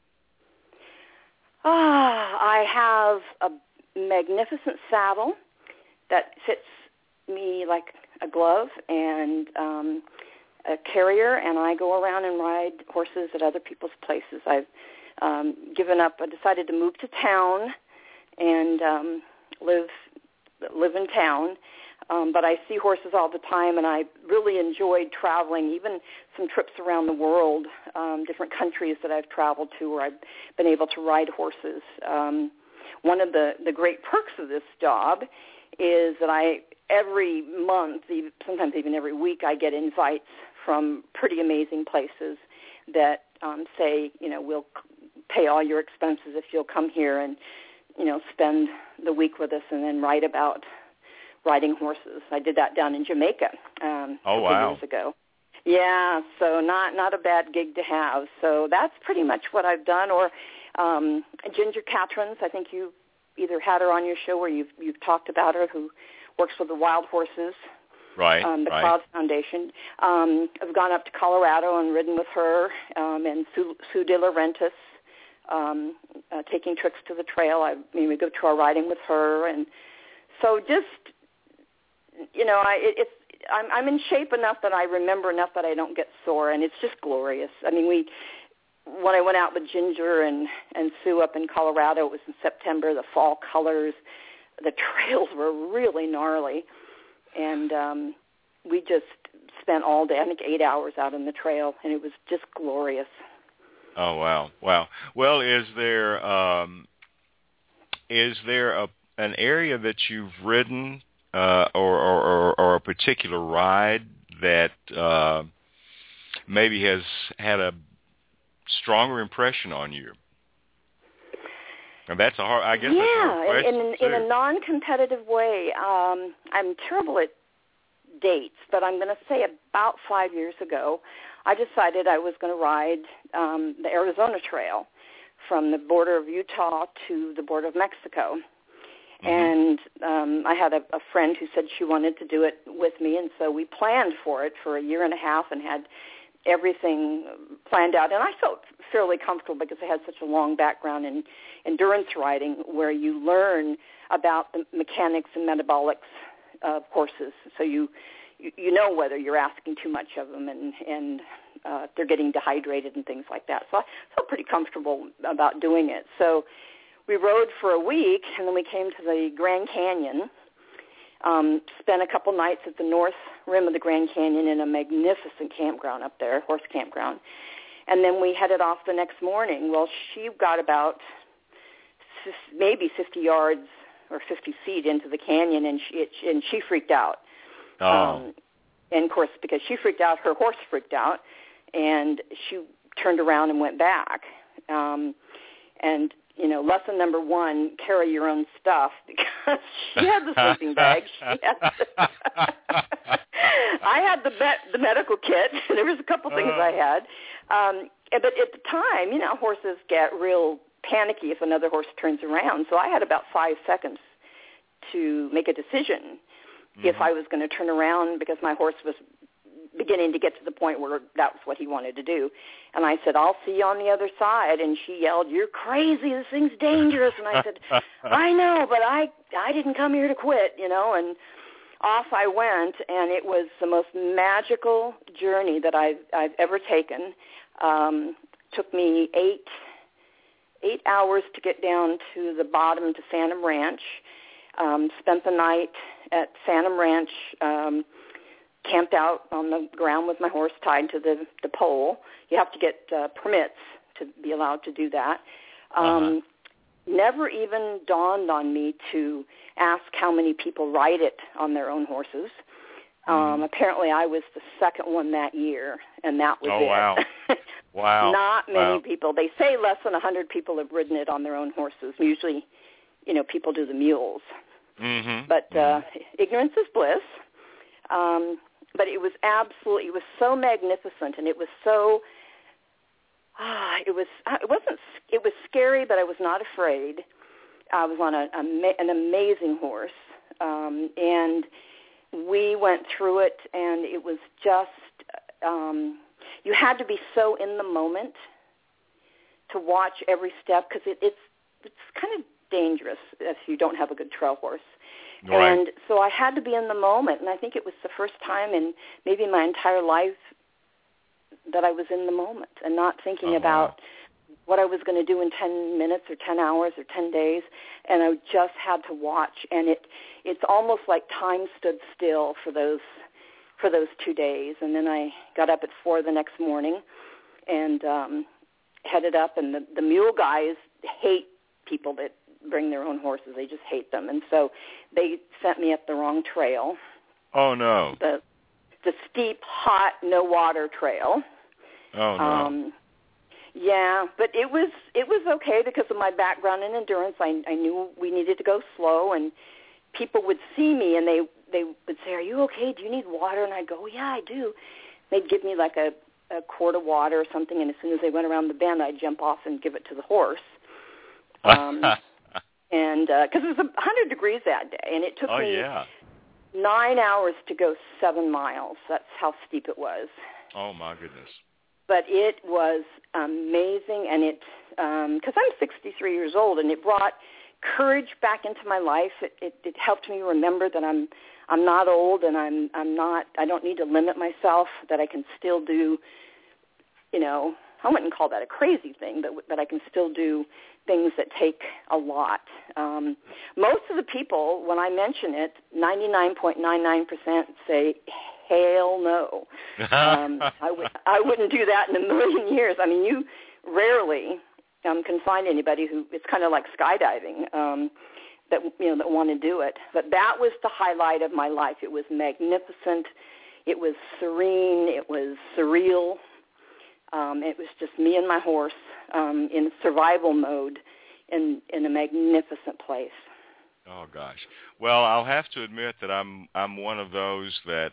I have a magnificent saddle that fits me like a glove, and a carrier, and I go around and ride horses at other people's places. I've given up. I decided to move to town and live in town. but I see horses all the time, and I really enjoyed traveling, even some trips around the world, different countries that I've traveled to where I've been able to ride horses. One of the great perks of this job is that every month, sometimes even every week, I get invites from pretty amazing places that say, we'll pay all your expenses if you'll come here and, spend the week with us and then write about riding horses. I did that down in Jamaica a couple years ago. Yeah, so not a bad gig to have. So that's pretty much what I've done. Or Ginger Catrins, I think you either had her on your show or you've talked about her, who works with the wild horses. Right, the Clouds Foundation. I've gone up to Colorado and ridden with her, and Sue De Laurentiis, taking trips to the trail. We go trail riding with her, and so just, I'm in shape enough that I remember enough that I don't get sore, and it's just glorious. When I went out with Ginger and Sue up in Colorado, it was in September, the fall colors, the trails were really gnarly. And we just spent all day, I think 8 hours out on the trail, and it was just glorious. Oh, wow. Well, is there an area that you've ridden or a particular ride that maybe has had a stronger impression on you? And that's a hard, I guess. Yeah, that's a hard question in a non-competitive way. I'm terrible at dates, but I'm going to say about 5 years ago, I decided I was going to ride the Arizona Trail from the border of Utah to the border of Mexico. Mm-hmm. And I had a friend who said she wanted to do it with me, and so we planned for it for a year and a half and had everything planned out. And I felt fairly comfortable because I had such a long background in endurance riding, where you learn about the mechanics and metabolics of horses. So you know whether you're asking too much of them and they're getting dehydrated and things like that. So I felt pretty comfortable about doing it. So we rode for a week, and then we came to the Grand Canyon, spent a couple nights at the north rim of the Grand Canyon in a magnificent campground up there, horse campground. And then we headed off the next morning. Well, she got about maybe 50 yards or 50 feet into the canyon, and she freaked out. Oh. And, of course, because she freaked out, her horse freaked out, and she turned around and went back. And, lesson number one, carry your own stuff, because she had the sleeping bag. I had the medical kit. There was a couple things I had. But at the time, horses get real panicky if another horse turns around. So I had about 5 seconds to make a decision if I was going to turn around, because my horse was beginning to get to the point where that was what he wanted to do. And I said, I'll see you on the other side. And she yelled, "You're crazy. This thing's dangerous." And I said, I know, but I didn't come here to quit, and off I went, and it was the most magical journey that I've ever taken. Took me eight hours to get down to the bottom to Phantom Ranch. Spent the night at Phantom Ranch, camped out on the ground with my horse tied to the pole. You have to get permits to be allowed to do that. Never even dawned on me to ask how many people ride it on their own horses. Apparently I was the second one that year, and that was it. Wow. Wow. Not many people. They say less than 100 people have ridden it on their own horses. Usually, people do the mules. Mm-hmm. But ignorance is bliss. But it was so magnificent, and it was so, it was scary, but I was not afraid. I was on an amazing horse, and we went through it, and it was just, you had to be so in the moment to watch every step, because it's kind of dangerous if you don't have a good trail horse. Right. And so I had to be in the moment, and I think it was the first time in maybe my entire life that I was in the moment and not thinking about what I was going to do in 10 minutes or 10 hours or 10 days, and I just had to watch. And it's almost like time stood still for those 2 days. And then I got up at 4 the next morning and headed up. And the mule guys hate people that bring their own horses. They just hate them. And so they sent me up the wrong trail. Oh, no. The steep, hot, no water trail. Oh, no. Yeah, but it was okay because of my background in endurance. I knew we needed to go slow, and people would see me, and they would say, "Are you okay? Do you need water?" And I'd go, "Yeah, I do." They'd give me like a quart of water or something, and as soon as they went around the bend, I'd jump off and give it to the horse. And because it was 100 degrees that day, and it took me 9 hours to go 7 miles. That's how steep it was. Oh, my goodness. But it was amazing, and because I'm 63 years old, and it brought courage back into my life. It helped me remember that I'm not old, and I don't need to limit myself, that I can still do, I wouldn't call that a crazy thing, but I can still do things that take a lot. Most of the people, when I mention it, 99.99% say, hell no. I wouldn't do that in a million years. I mean, you rarely can find anybody who, it's kind of like skydiving, that want to do it. But that was the highlight of my life. It was magnificent. It was serene. It was surreal. It was just me and my horse in survival mode in a magnificent place. Oh gosh. Well, I'll have to admit that I'm one of those that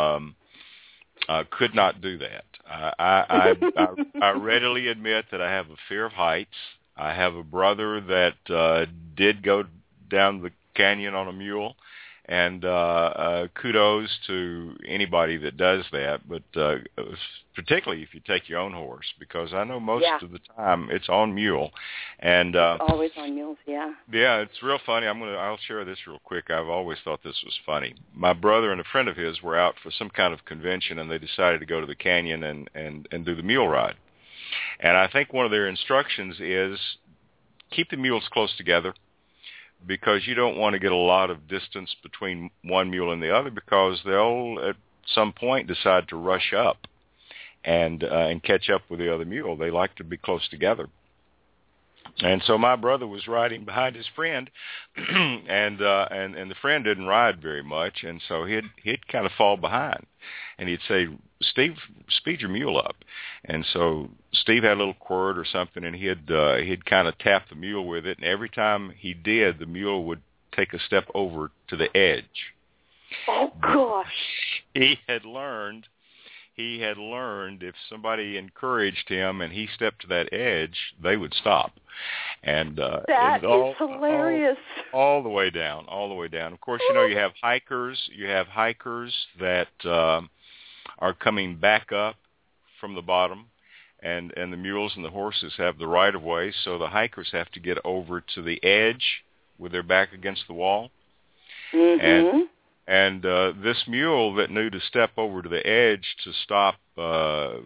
could not do that. I readily admit that I have a fear of heights. I have a brother that did go down the canyon on a mule, and kudos to anybody that does that, but particularly if you take your own horse, because I know most of the time it's on mule. And it's always on mules, yeah. Yeah, it's real funny. I'll share this real quick. I've always thought this was funny. My brother and a friend of his were out for some kind of convention, and they decided to go to the canyon and do the mule ride. And I think one of their instructions is keep the mules close together, because you don't want to get a lot of distance between one mule and the other, because they'll at some point decide to rush up and catch up with the other mule. They like to be close together. And so my brother was riding behind his friend, and the friend didn't ride very much, and so he'd kind of fall behind, and he'd say, "Steve, speed your mule up." And so Steve had a little quirt or something, and he'd kind of tap the mule with it, and every time he did, the mule would take a step over to the edge. Oh gosh! He had learned if somebody encouraged him and he stepped to that edge, they would stop. And that is hilarious. All the way down. Of course, you have hikers. You have hikers that are coming back up from the bottom, and the mules and the horses have the right of way, so the hikers have to get over to the edge with their back against the wall. Mm-hmm. And this mule that knew to step over to the edge to stop the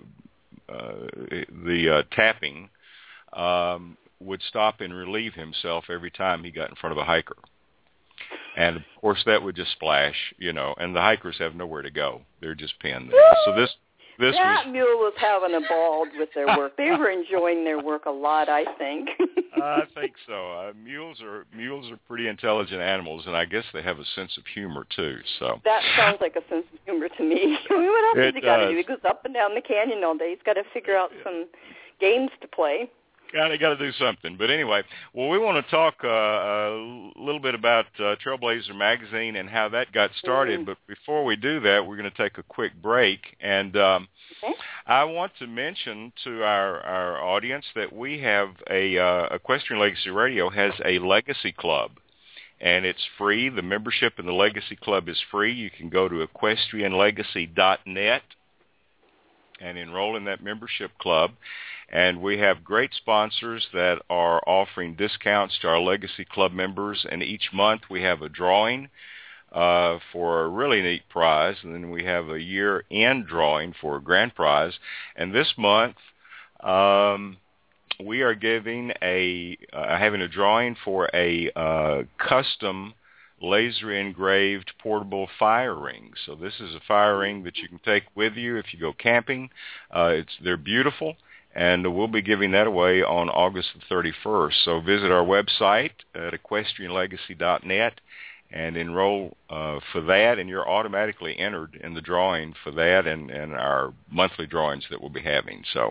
tapping would stop and relieve himself every time he got in front of a hiker. And, of course, that would just splash, and the hikers have nowhere to go. They're just pinned there. So this mule was having a ball with their work. They were enjoying their work a lot, I think. I think so. Mules are pretty intelligent animals, and I guess they have a sense of humor too. So that sounds like a sense of humor to me. What else has he got to do? He goes up and down the canyon all day. He's got to figure out some games to play. Got to do something. But anyway, well, we want to talk a little bit about Trailblazer Magazine and how that got started. But before we do that, we're going to take a quick break. And I want to mention to our audience that we have Equestrian Legacy Radio has a Legacy Club. And it's free. The membership in the Legacy Club is free. You can go to equestrianlegacy.net and enroll in that membership club. And we have great sponsors that are offering discounts to our Legacy Club members. And each month we have a drawing for a really neat prize. And then we have a year-end drawing for a grand prize. And this month we are having a drawing for a custom laser engraved portable fire ring. So this is a fire ring that you can take with you if you go camping. They're beautiful, and we'll be giving that away on August the 31st. So visit our website at equestrianlegacy.net and enroll for that, and you're automatically entered in the drawing for that and our monthly drawings that we'll be having. So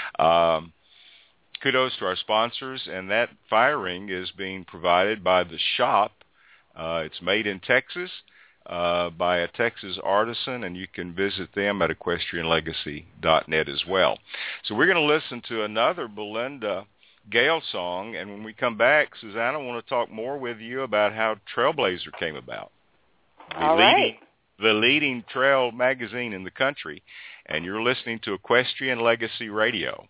kudos to our sponsors, and that fire ring is being provided by The Shop. It's made in Texas by a Texas artisan, and you can visit them at equestrianlegacy.net as well. So we're going to listen to another Belinda Gale song, and when we come back, Susanna, I want to talk more with you about how Trailblazer came about. The leading trail magazine in the country, and you're listening to Equestrian Legacy Radio.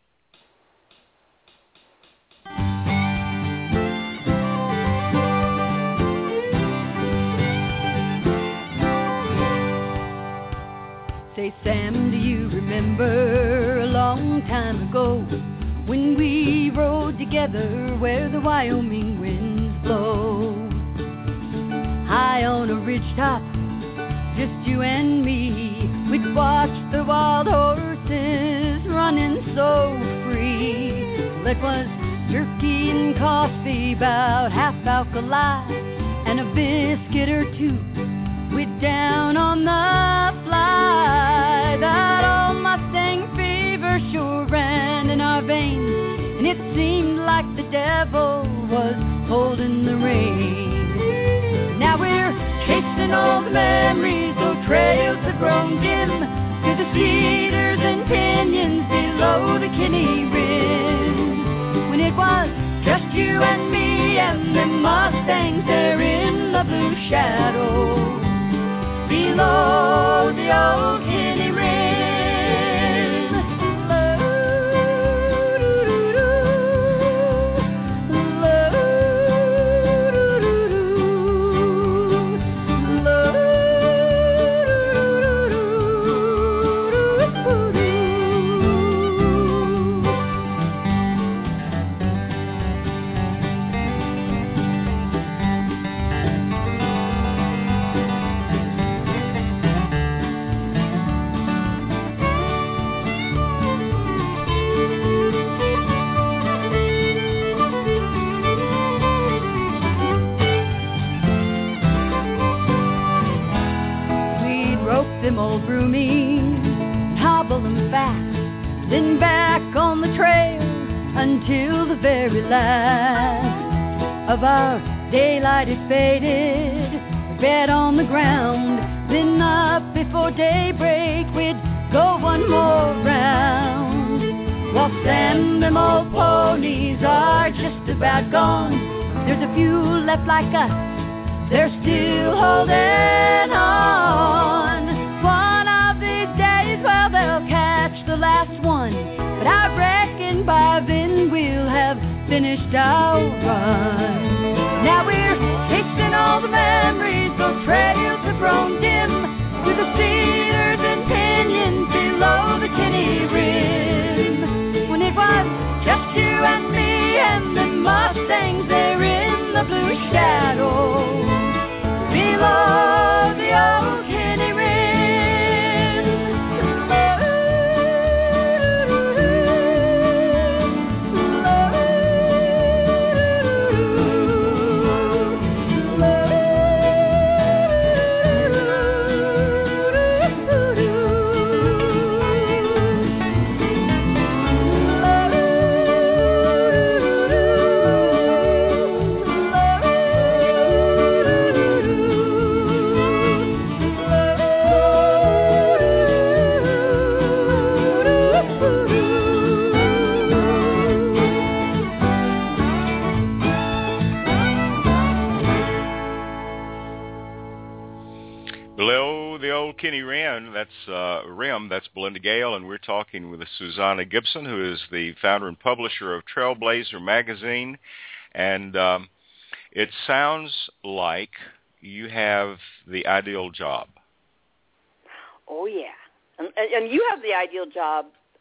Say, Sam, do you remember a long time ago when we rode together where the Wyoming winds blow? High on a ridgetop, just you and me, we'd watch the wild horses running so free. It was jerky and coffee, about half alkali, and a biscuit or two. We're down on the fly. That old Mustang fever sure ran in our veins, and it seemed like the devil was holding the reins. Now we're chasing old memories, though trails have grown dim, to the cedars and pinyons below the Kinney Rim. When it was just you and me and the Mustangs there in the blue shadow below the old Kinney Rim. Them old broomies, hobble them fast, then back on the trail until the very last of our daylight had faded. Bed on the ground, then up before daybreak we'd go one more round. While Sam, them old ponies are just about gone, there's a few left like us, they're still holding on. One of these days, well, they'll catch the last one, but I reckon by then we'll have finished our run. Now we're chasing all the memories, those trails have grown dim, to the cedars and pinyons below the Kinney Rim. When it was just you and me and the Mustangs there in the blue shadow below the old Kinney Rim. Kinney Rim, that's Belinda Gale, and we're talking with Susanna Gibson, who is the founder and publisher of Trailblazer magazine. And it sounds like you have the ideal job. Oh, yeah. And you have the ideal job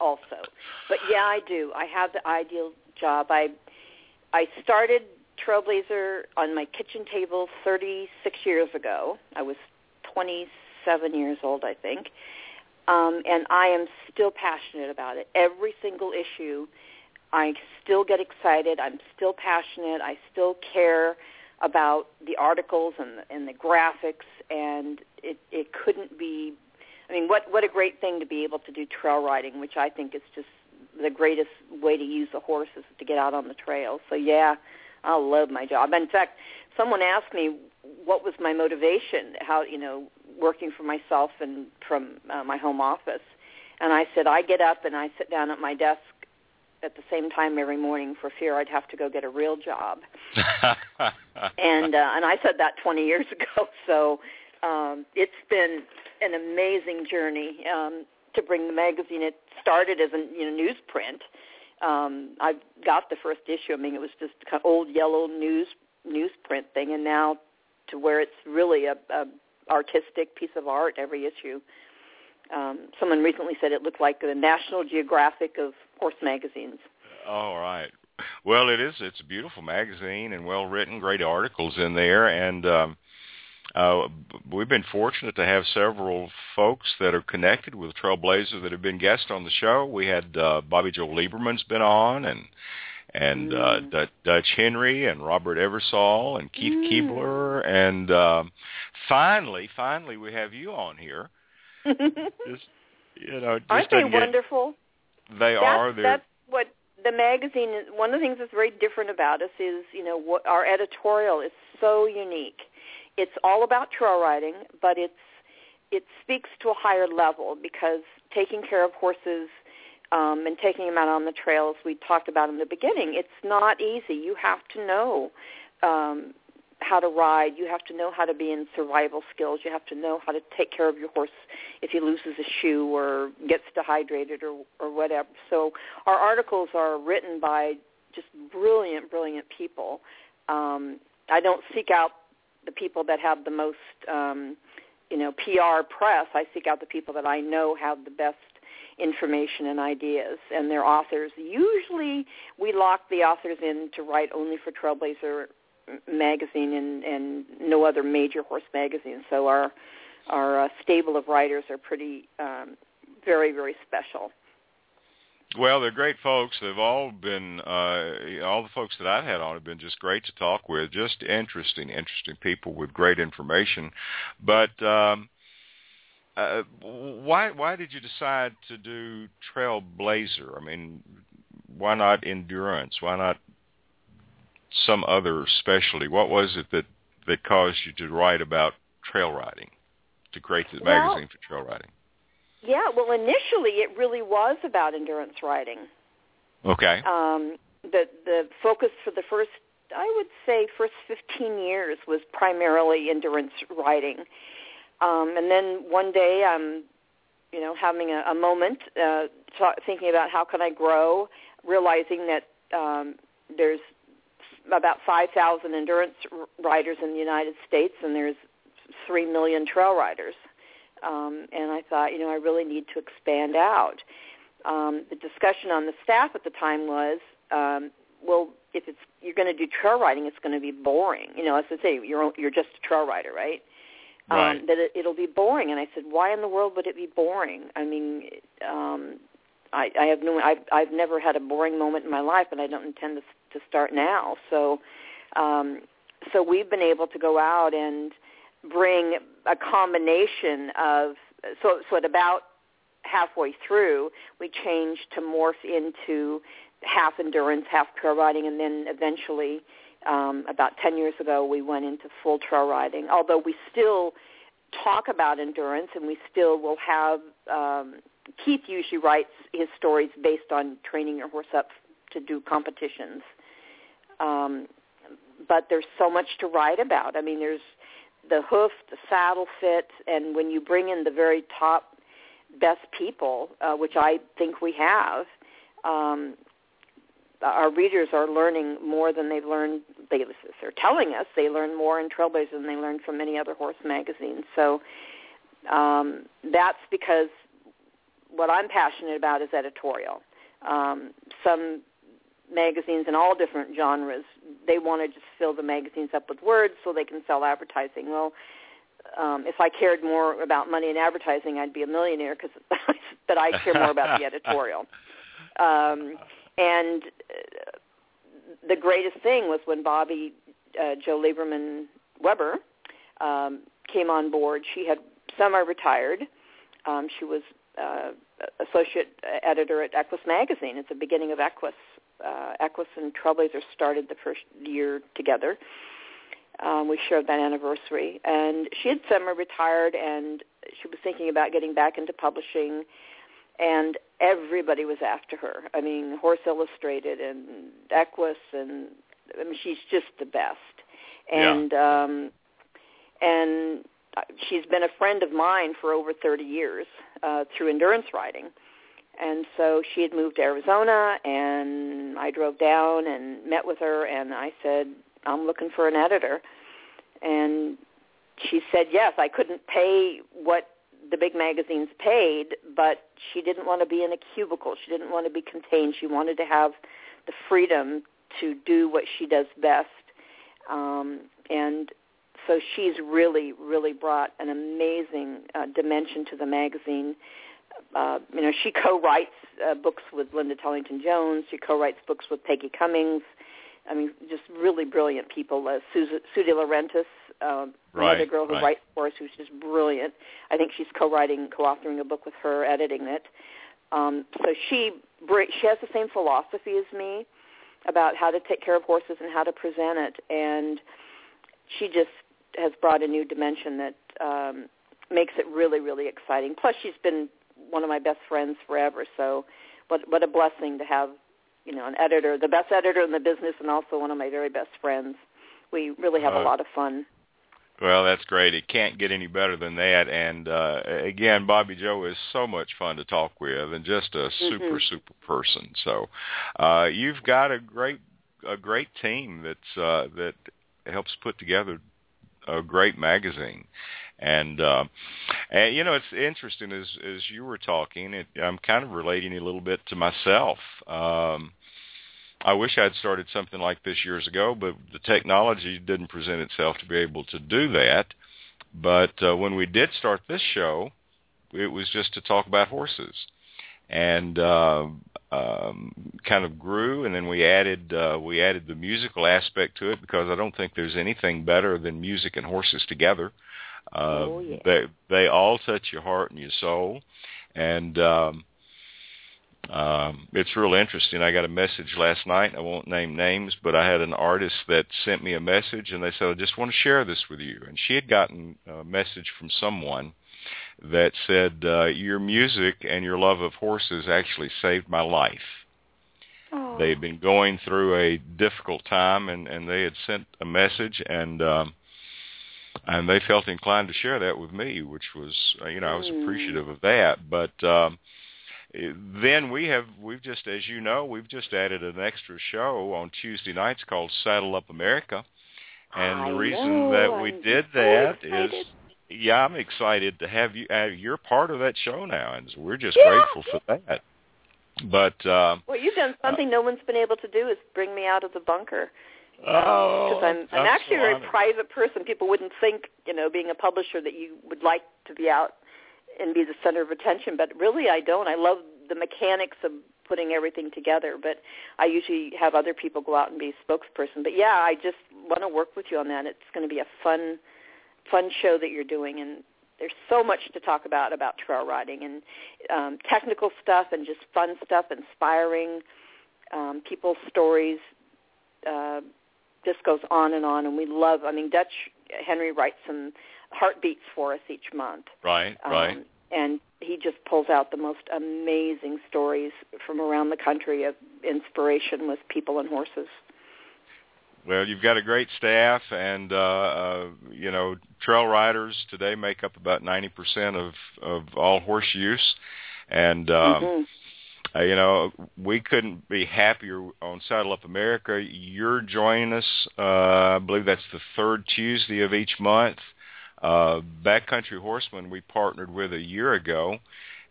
also. But yeah, I do. I have the ideal job. I started Trailblazer on my kitchen table 36 years ago. I was 27 years old, I think. And I am still passionate about it. Every single issue, I still get excited. I'm still passionate. I still care about the articles and the graphics, and it couldn't be, I mean, what a great thing to be able to do trail riding, which I think is just the greatest way to use a horse is to get out on the trail. So, yeah, I love my job. In fact, someone asked me what was my motivation, how, working for myself and from my home office. And I said, I get up and I sit down at my desk at the same time every morning for fear I'd have to go get a real job. and I said that 20 years ago. So it's been an amazing journey to bring the magazine. It started as a newsprint. I got the first issue. I mean, it was just kind of old yellow newsprint thing, and now to where it's really a artistic piece of art every issue. Someone recently said it looked like the National Geographic of horse magazines. All right. Well, it is. It's a beautiful magazine and well-written, great articles in there. And we've been fortunate to have several folks that are connected with Trailblazer that have been guests on the show. We had Bobby Joe Lieberman's been on, and Dutch Henry and Robert Eversole and Keith Keebler. And finally, we have you on here. Aren't they wonderful? That's what the magazine is. One of the things that's very different about us is, what our editorial is so unique. It's all about trail riding, but it speaks to a higher level because taking care of horses and taking them out on the trails we talked about in the beginning, it's not easy. You have to know how to ride. You have to know how to be in survival skills. You have to know how to take care of your horse if he loses a shoe or gets dehydrated or whatever. So our articles are written by just brilliant people. I don't seek out the people that have the most, PR press. I seek out the people that I know have the best information and ideas, and their authors. Usually we lock the authors in to write only for Trailblazer magazine and no other major horse magazine. So our stable of writers are pretty, very, very special. Well, they're great folks. They've all been, all the folks that I've had on have been just great to talk with, just interesting people with great information. But why did you decide to do Trailblazer? I mean, why not endurance? Why not some other specialty? What was it that caused you to write about trail riding, to create the magazine for trail riding? Yeah, well, initially it really was about endurance riding. Okay. The focus for the first 15 years was primarily endurance riding. And then one day I'm, having a moment, thinking about how can I grow, realizing that there's about 5,000 endurance riders in the United States, and there's 3 million trail riders. And I thought, I really need to expand out. The discussion on the staff at the time was, if you're going to do trail riding, it's going to be boring. As I say, you're just a trail rider, right? Right. That it'll be boring. And I said, why in the world would it be boring? I mean, I've never had a boring moment in my life, and I don't intend to start now. So we've been able to go out and bring a combination of, so at about halfway through, we changed to morph into half endurance, half trail riding, and then eventually, about 10 years ago, we went into full trail riding, although we still talk about endurance, and we still will have, Keith usually writes his stories based on training your horse up to do competitions. But there's so much to write about. I mean, there's the hoof, the saddle fit, and when you bring in the very top best people, which I think we have, our readers are learning more than they've learned. They're telling us they learn more in Trailblazer than they learn from many other horse magazines. So that's because what I'm passionate about is editorial. Some magazines in all different genres, they want to just fill the magazines up with words so they can sell advertising. Well, if I cared more about money and advertising, I'd be a millionaire, but I care more about the editorial. And the greatest thing was when Bobby Jo Lieberman Weber came on board. She had semi-retired. She was associate editor at Equus Magazine at the beginning of Equus. Equus and Trailblazer started the first year together. We shared that anniversary. And she had semi-retired, and she was thinking about getting back into publishing, and everybody was after her. I mean, Horse Illustrated and Equus, and I mean, she's just the best. And and she's been a friend of mine for over 30 years through endurance riding. And so she had moved to Arizona, and I drove down and met with her, and I said, I'm looking for an editor. And she said, yes, I couldn't pay what the big magazines paid, but she didn't want to be in a cubicle. She didn't want to be contained. She wanted to have the freedom to do what she does best. And so she's really, really brought an amazing dimension to the magazine. She co-writes books with Linda Tellington-Jones. She co-writes books with Peggy Cummings. I mean, just really brilliant people. Sue De Laurentiis, another girl who writes for us, who's just brilliant. I think she's co-authoring a book with her, editing it. So she has the same philosophy as me about how to take care of horses and how to present it, and she just has brought a new dimension that makes it really, really exciting. Plus, she's been one of my best friends forever, so what a blessing to have, an editor, the best editor in the business, and also one of my very best friends. We really have a lot of fun. Well, that's great. It can't get any better than that. And, again, Bobby Jo is so much fun to talk with and just a super, super person. So you've got a great team that helps put together a great magazine. And it's interesting as you were talking, I'm kind of relating a little bit to myself. I wish I'd started something like this years ago, but the technology didn't present itself to be able to do that. But when we did start this show, it was just to talk about horses, and kind of grew. And then we added the musical aspect to it, because I don't think there's anything better than music and horses together. They all touch your heart and your soul, and it's real interesting. I got a message last night. I won't name names, but I had an artist that sent me a message, and they said, I just want to share this with you. And she had gotten a message from someone that said, your music and your love of horses actually saved my life. Oh. They had been going through a difficult time, and they had sent a message, and they felt inclined to share that with me, which was, I was appreciative of that. But then we've just, as you know, we've just added an extra show on Tuesday nights called Saddle Up America. And the reason that we did that is, I'm excited to have you. You're part of that show now, and we're just grateful for that. But well, you've done something no one's been able to do, is bring me out of the bunker. Because I'm actually a very private person. People wouldn't think, being a publisher, that you would like to be out and be the center of attention. But really, I don't. I love the mechanics of putting everything together. But I usually have other people go out and be a spokesperson. But I just want to work with you on that. It's going to be a fun show that you're doing, and there's so much to talk about trail riding, and technical stuff, and just fun stuff, inspiring people's stories. Just goes on, and we love. Dutch Henry writes some heartbeats for us each month. Right. And he just pulls out the most amazing stories from around the country of inspiration with people and horses. Well, you've got a great staff, and trail riders today make up about 90% of all horse use, and we couldn't be happier on Saddle Up America. You're joining us, I believe that's the third Tuesday of each month. Backcountry Horseman we partnered with a year ago,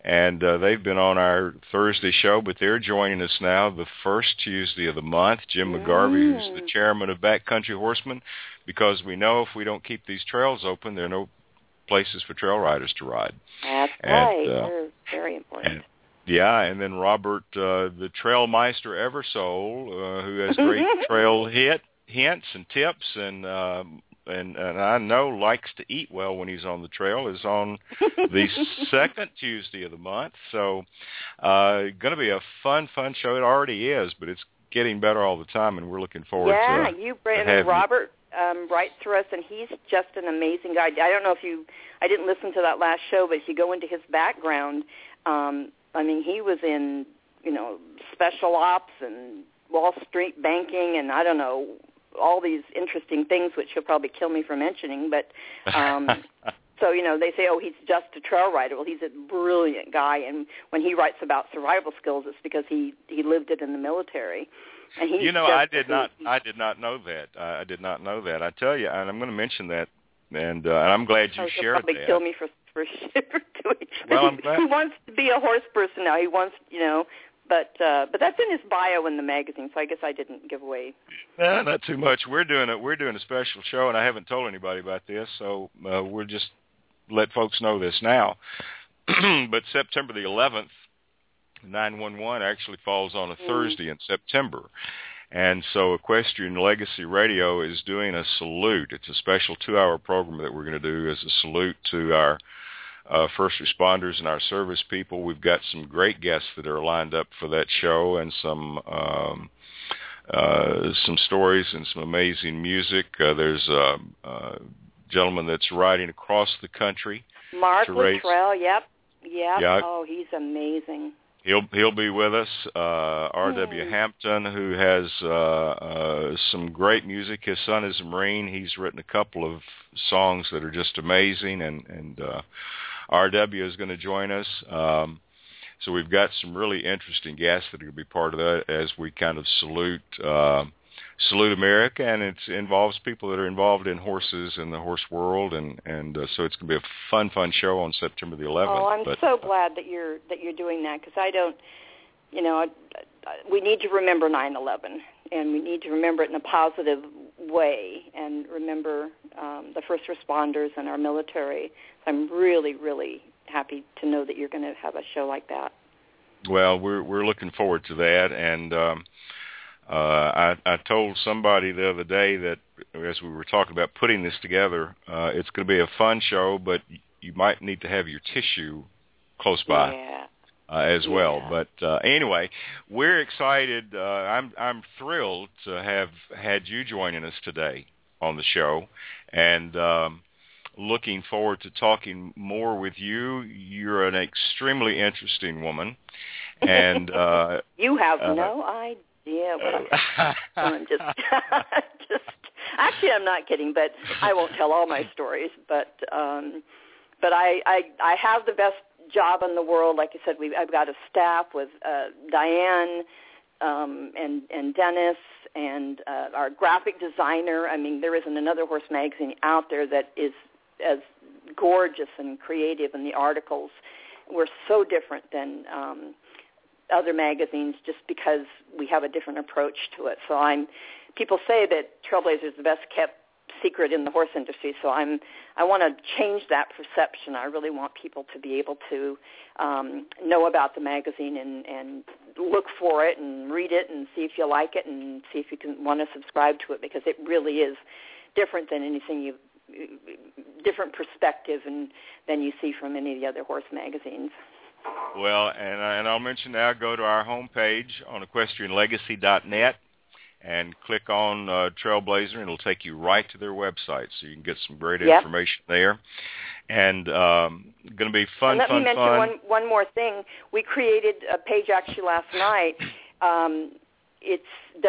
And they've been on our Thursday show, but they're joining us now the first Tuesday of the month. Jim McGarvey, who's the chairman of Backcountry Horsemen, because we know if we don't keep these trails open, there are no places for trail riders to ride. That's right. They're very important. And then Robert, the Trailmeister Eversole, who has great trail hints and tips, and I know likes to eat well when he's on the trail, is on the second Tuesday of the month. So going to be a fun show. It already is, but it's getting better all the time, and we're looking forward to Robert writes for us, and he's just an amazing guy. I don't know if I didn't listen to that last show, but if you go into his background, I mean, he was in, special ops and Wall Street banking and I don't know, all these interesting things, which he'll probably kill me for mentioning. But so, they say, he's just a trail rider. Well, he's a brilliant guy. And when he writes about survival skills, it's because he lived it in the military. And he's I did not know that. I did not know that. I tell you, and I'm going to mention that, and I'm glad you shared that. He'll probably kill me for doing. Well, I'm glad. He wants to be a horse person now. He wants, but that's in his bio in the magazine. So I guess I didn't give away. Not too much. We're doing a special show, and I haven't told anybody about this, so we'll just let folks know this now. But September the 11th, 911 actually falls on a Thursday in September. And so Equestrian Legacy Radio is doing a salute. It's a special 2-hour program that we're going to do as a salute to our first responders and our service people. We've got some great guests that are lined up for that show, and some stories and some amazing music. There's a gentleman that's riding across the country. Mark Luttrell, yep. Oh, he's amazing. He'll be with us. R.W. Hampton, who has some great music. His son is a Marine. He's written a couple of songs that are just amazing, and R.W. is going to join us. So we've got some really interesting guests that are going to be part of that as we kind of salute America, and it involves people that are involved in horses and the horse world, and so it's going to be a fun show on September the 11th. Oh, I'm so glad that you're doing that, because I don't, we need to remember 9/11, and we need to remember it in a positive way, and remember the first responders and our military. So I'm really, really happy to know that you're going to have a show like that. Well, we're looking forward to that, and I told somebody the other day that as we were talking about putting this together, it's going to be a fun show, but you might need to have your tissue close by as well. But anyway, we're excited. I'm thrilled to have had you joining us today on the show, and looking forward to talking more with you. You're an extremely interesting woman, and you have no idea. I'm just actually, I'm not kidding, but I won't tell all my stories. But I have the best job in the world. Like you said, I've got a staff with Diane and Dennis and our graphic designer. I mean, there isn't another horse magazine out there that is as gorgeous and creative in the articles. We're so different than other magazines just because we have a different approach to it. So people say that Trailblazer is the best kept secret in the horse industry. So I want to change that perception. I really want people to be able to know about the magazine and look for it and read it and see if you like it and see if you can want to subscribe to it, because it really is different than anything different perspective than you see from any of the other horse magazines. Well, and I'll mention now, go to our homepage on equestrianlegacy.net and click on Trailblazer, and it'll take you right to their website, so you can get some great information there. And going to be fun. Let me mention one more thing. We created a page actually last night. It's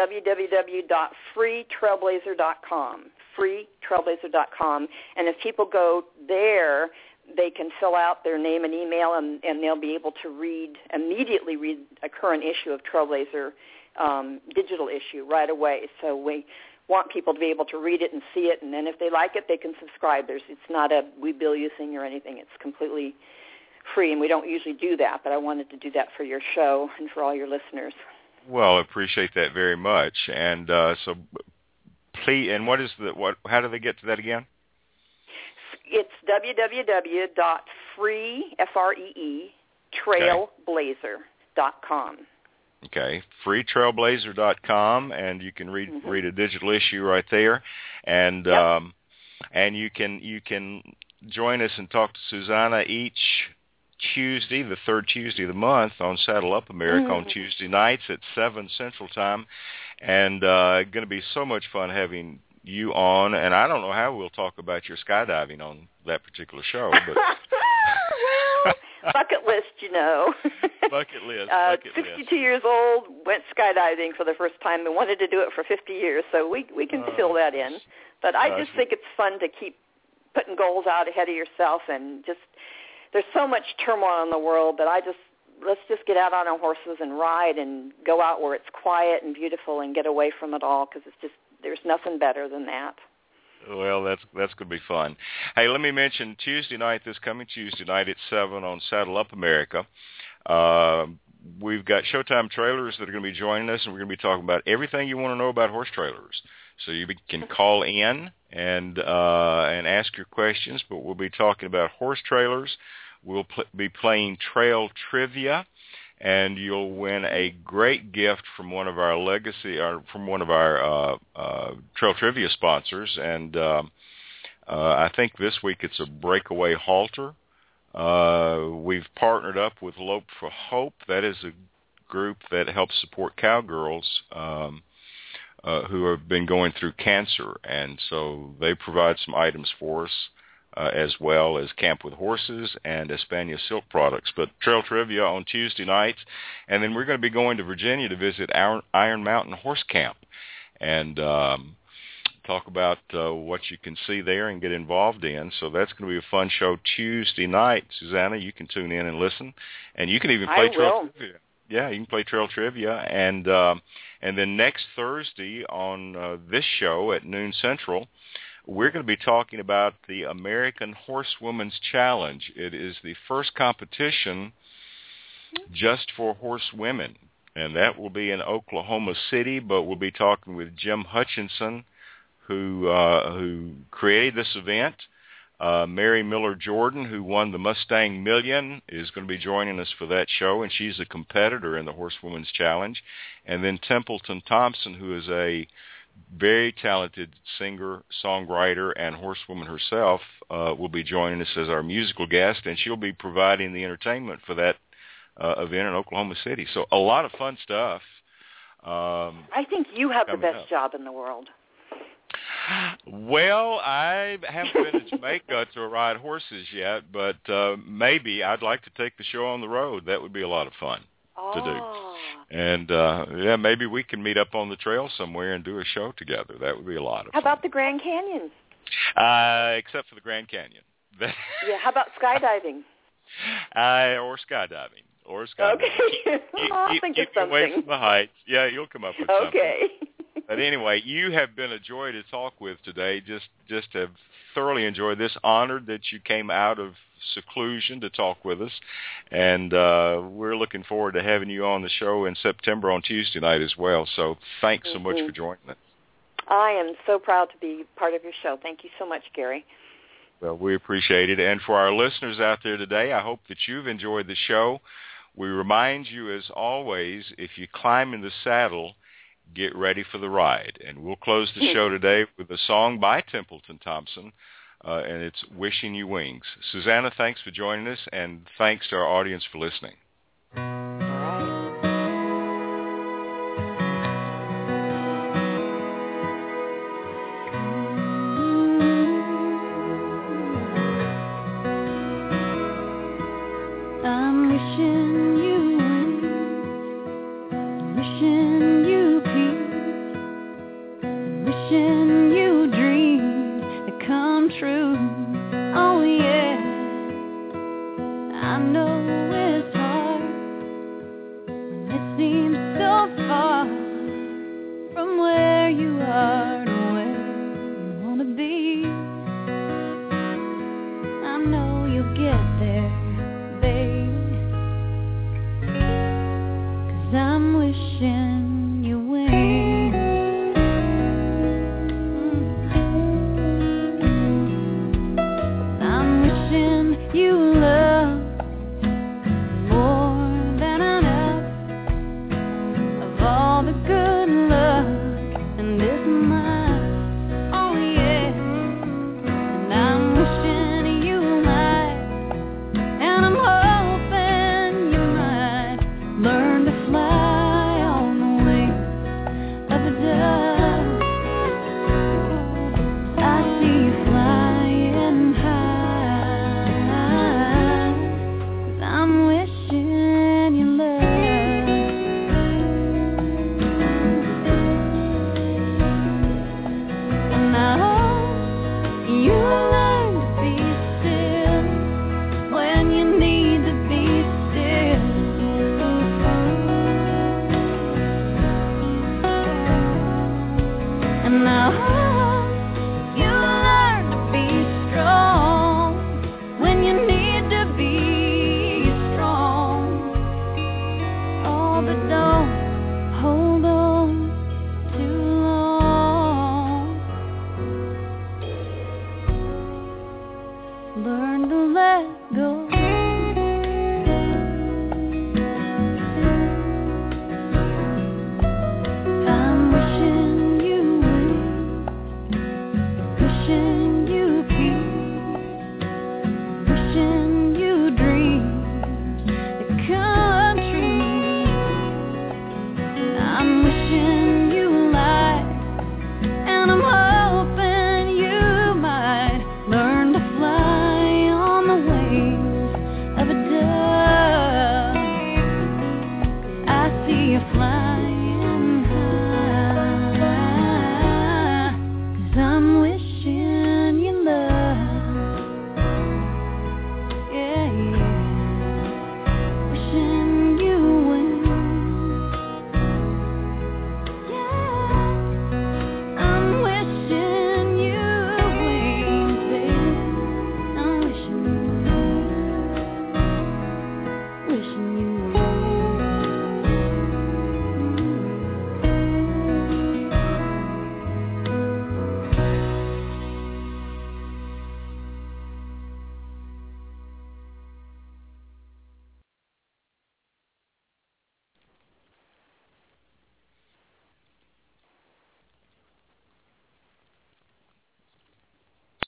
www.freetrailblazer.com, freetrailblazer.com, and if people go there, they can fill out their name and email, and they'll be able to immediately read a current issue of Trailblazer, digital issue right away. So we want people to be able to read it and see it, and then if they like it, they can subscribe. It's not a we bill you thing or anything. It's completely free, and we don't usually do that, but I wanted to do that for your show and for all your listeners. Well, I appreciate that very much. And so please, and how do they get to that again? It's www.freetrailblazer.com. Okay, freetrailblazer.com, and you can read a digital issue right there, and and you can join us and talk to Susanna each Tuesday, the third Tuesday of the month, on Saddle Up America on Tuesday nights at 7 Central Time, and going to be so much fun having you on. And I don't know how we'll talk about your skydiving on that particular show, but well, bucket list, you know. Bucket list. 62 years old, went skydiving for the first time and wanted to do it for 50 years, so we can fill that in. But I just think it's fun to keep putting goals out ahead of yourself, and just there's so much turmoil in the world that let's just get out on our horses and ride and go out where it's quiet and beautiful and get away from it all, because there's nothing better than that. Well, that's going to be fun. Hey, let me mention this coming Tuesday night at 7 on Saddle Up America. We've got Showtime Trailers that are going to be joining us, and we're going to be talking about everything you want to know about horse trailers. So you can call in and ask your questions, but we'll be talking about horse trailers. We'll be playing trail trivia, and you'll win a great gift from one of our trail trivia sponsors. And I think this week it's a Breakaway halter. We've partnered up with Lope for Hope. That is a group that helps support cowgirls who have been going through cancer, and so they provide some items for us, as well as Camp with Horses and Espana Silk products. But trail trivia on Tuesday nights, and then we're going to be going to Virginia to visit Iron Mountain Horse Camp and talk about what you can see there and get involved in. So that's going to be a fun show Tuesday night. Susanna, you can tune in and listen, and you can even play trail trivia. Yeah, you can play trail trivia, and then next Thursday on this show at noon Central, we're going to be talking about the American Horsewomen's Challenge. It is the first competition just for horse women, and that will be in Oklahoma City. But we'll be talking with Jim Hutchinson, who created this event. Mary Miller Jordan, who won the Mustang Million, is going to be joining us for that show, and she's a competitor in the Horsewomen's Challenge. And then Templeton Thompson, who is a very talented singer, songwriter, and horsewoman herself, will be joining us as our musical guest, and she'll be providing the entertainment for that event in Oklahoma City. So a lot of fun stuff. I think you have the best job in the world. Well, I haven't been to Jamaica to ride horses yet, but maybe I'd like to take the show on the road. That would be a lot of fun to do. And, maybe we can meet up on the trail somewhere and do a show together. That would be a lot of fun. How about the Grand Canyon? Except for the Grand Canyon. Yeah, how about skydiving? Or skydiving. Okay. I'll think of something. Away from the heights. Yeah, you'll come up with something. Okay. But anyway, you have been a joy to talk with today. Just have thoroughly enjoyed this. Honored that you came out of seclusion to talk with us. And we're looking forward to having you on the show in September on Tuesday night as well. So thanks so much for joining us. I am so proud to be part of your show. Thank you so much, Gary. Well, we appreciate it. And for our listeners out there today, I hope that you've enjoyed the show. We remind you, as always, if you climb in the saddle, get ready for the ride. And we'll close the show today with a song by Templeton Thompson, and it's Wishing You Wings. Susanna, thanks for joining us, and thanks to our audience for listening. True. Oh yeah, I know it's hard. wishing you wings. I'm wishing you love more than enough of all the good luck and this mine. Oh yeah, and I'm wishing you might, and I'm hoping you might learn to fly on the wings of a dove. I see you flying high, 'cause I'm wishing you love. And I hope you learn to be still when you need to be still. And I hope you learn to be strong when you need to be strong. Oh, but don't hold on too long. Learn to let go. I'm wishing you wings, wishing you peace, wishing you dreams that come true. I'm wishing you light, and I'm hoping you might learn to fly on the wings of a dove. I see you flying high, 'cause I'm wishing you love. Yeah, yeah. Wishing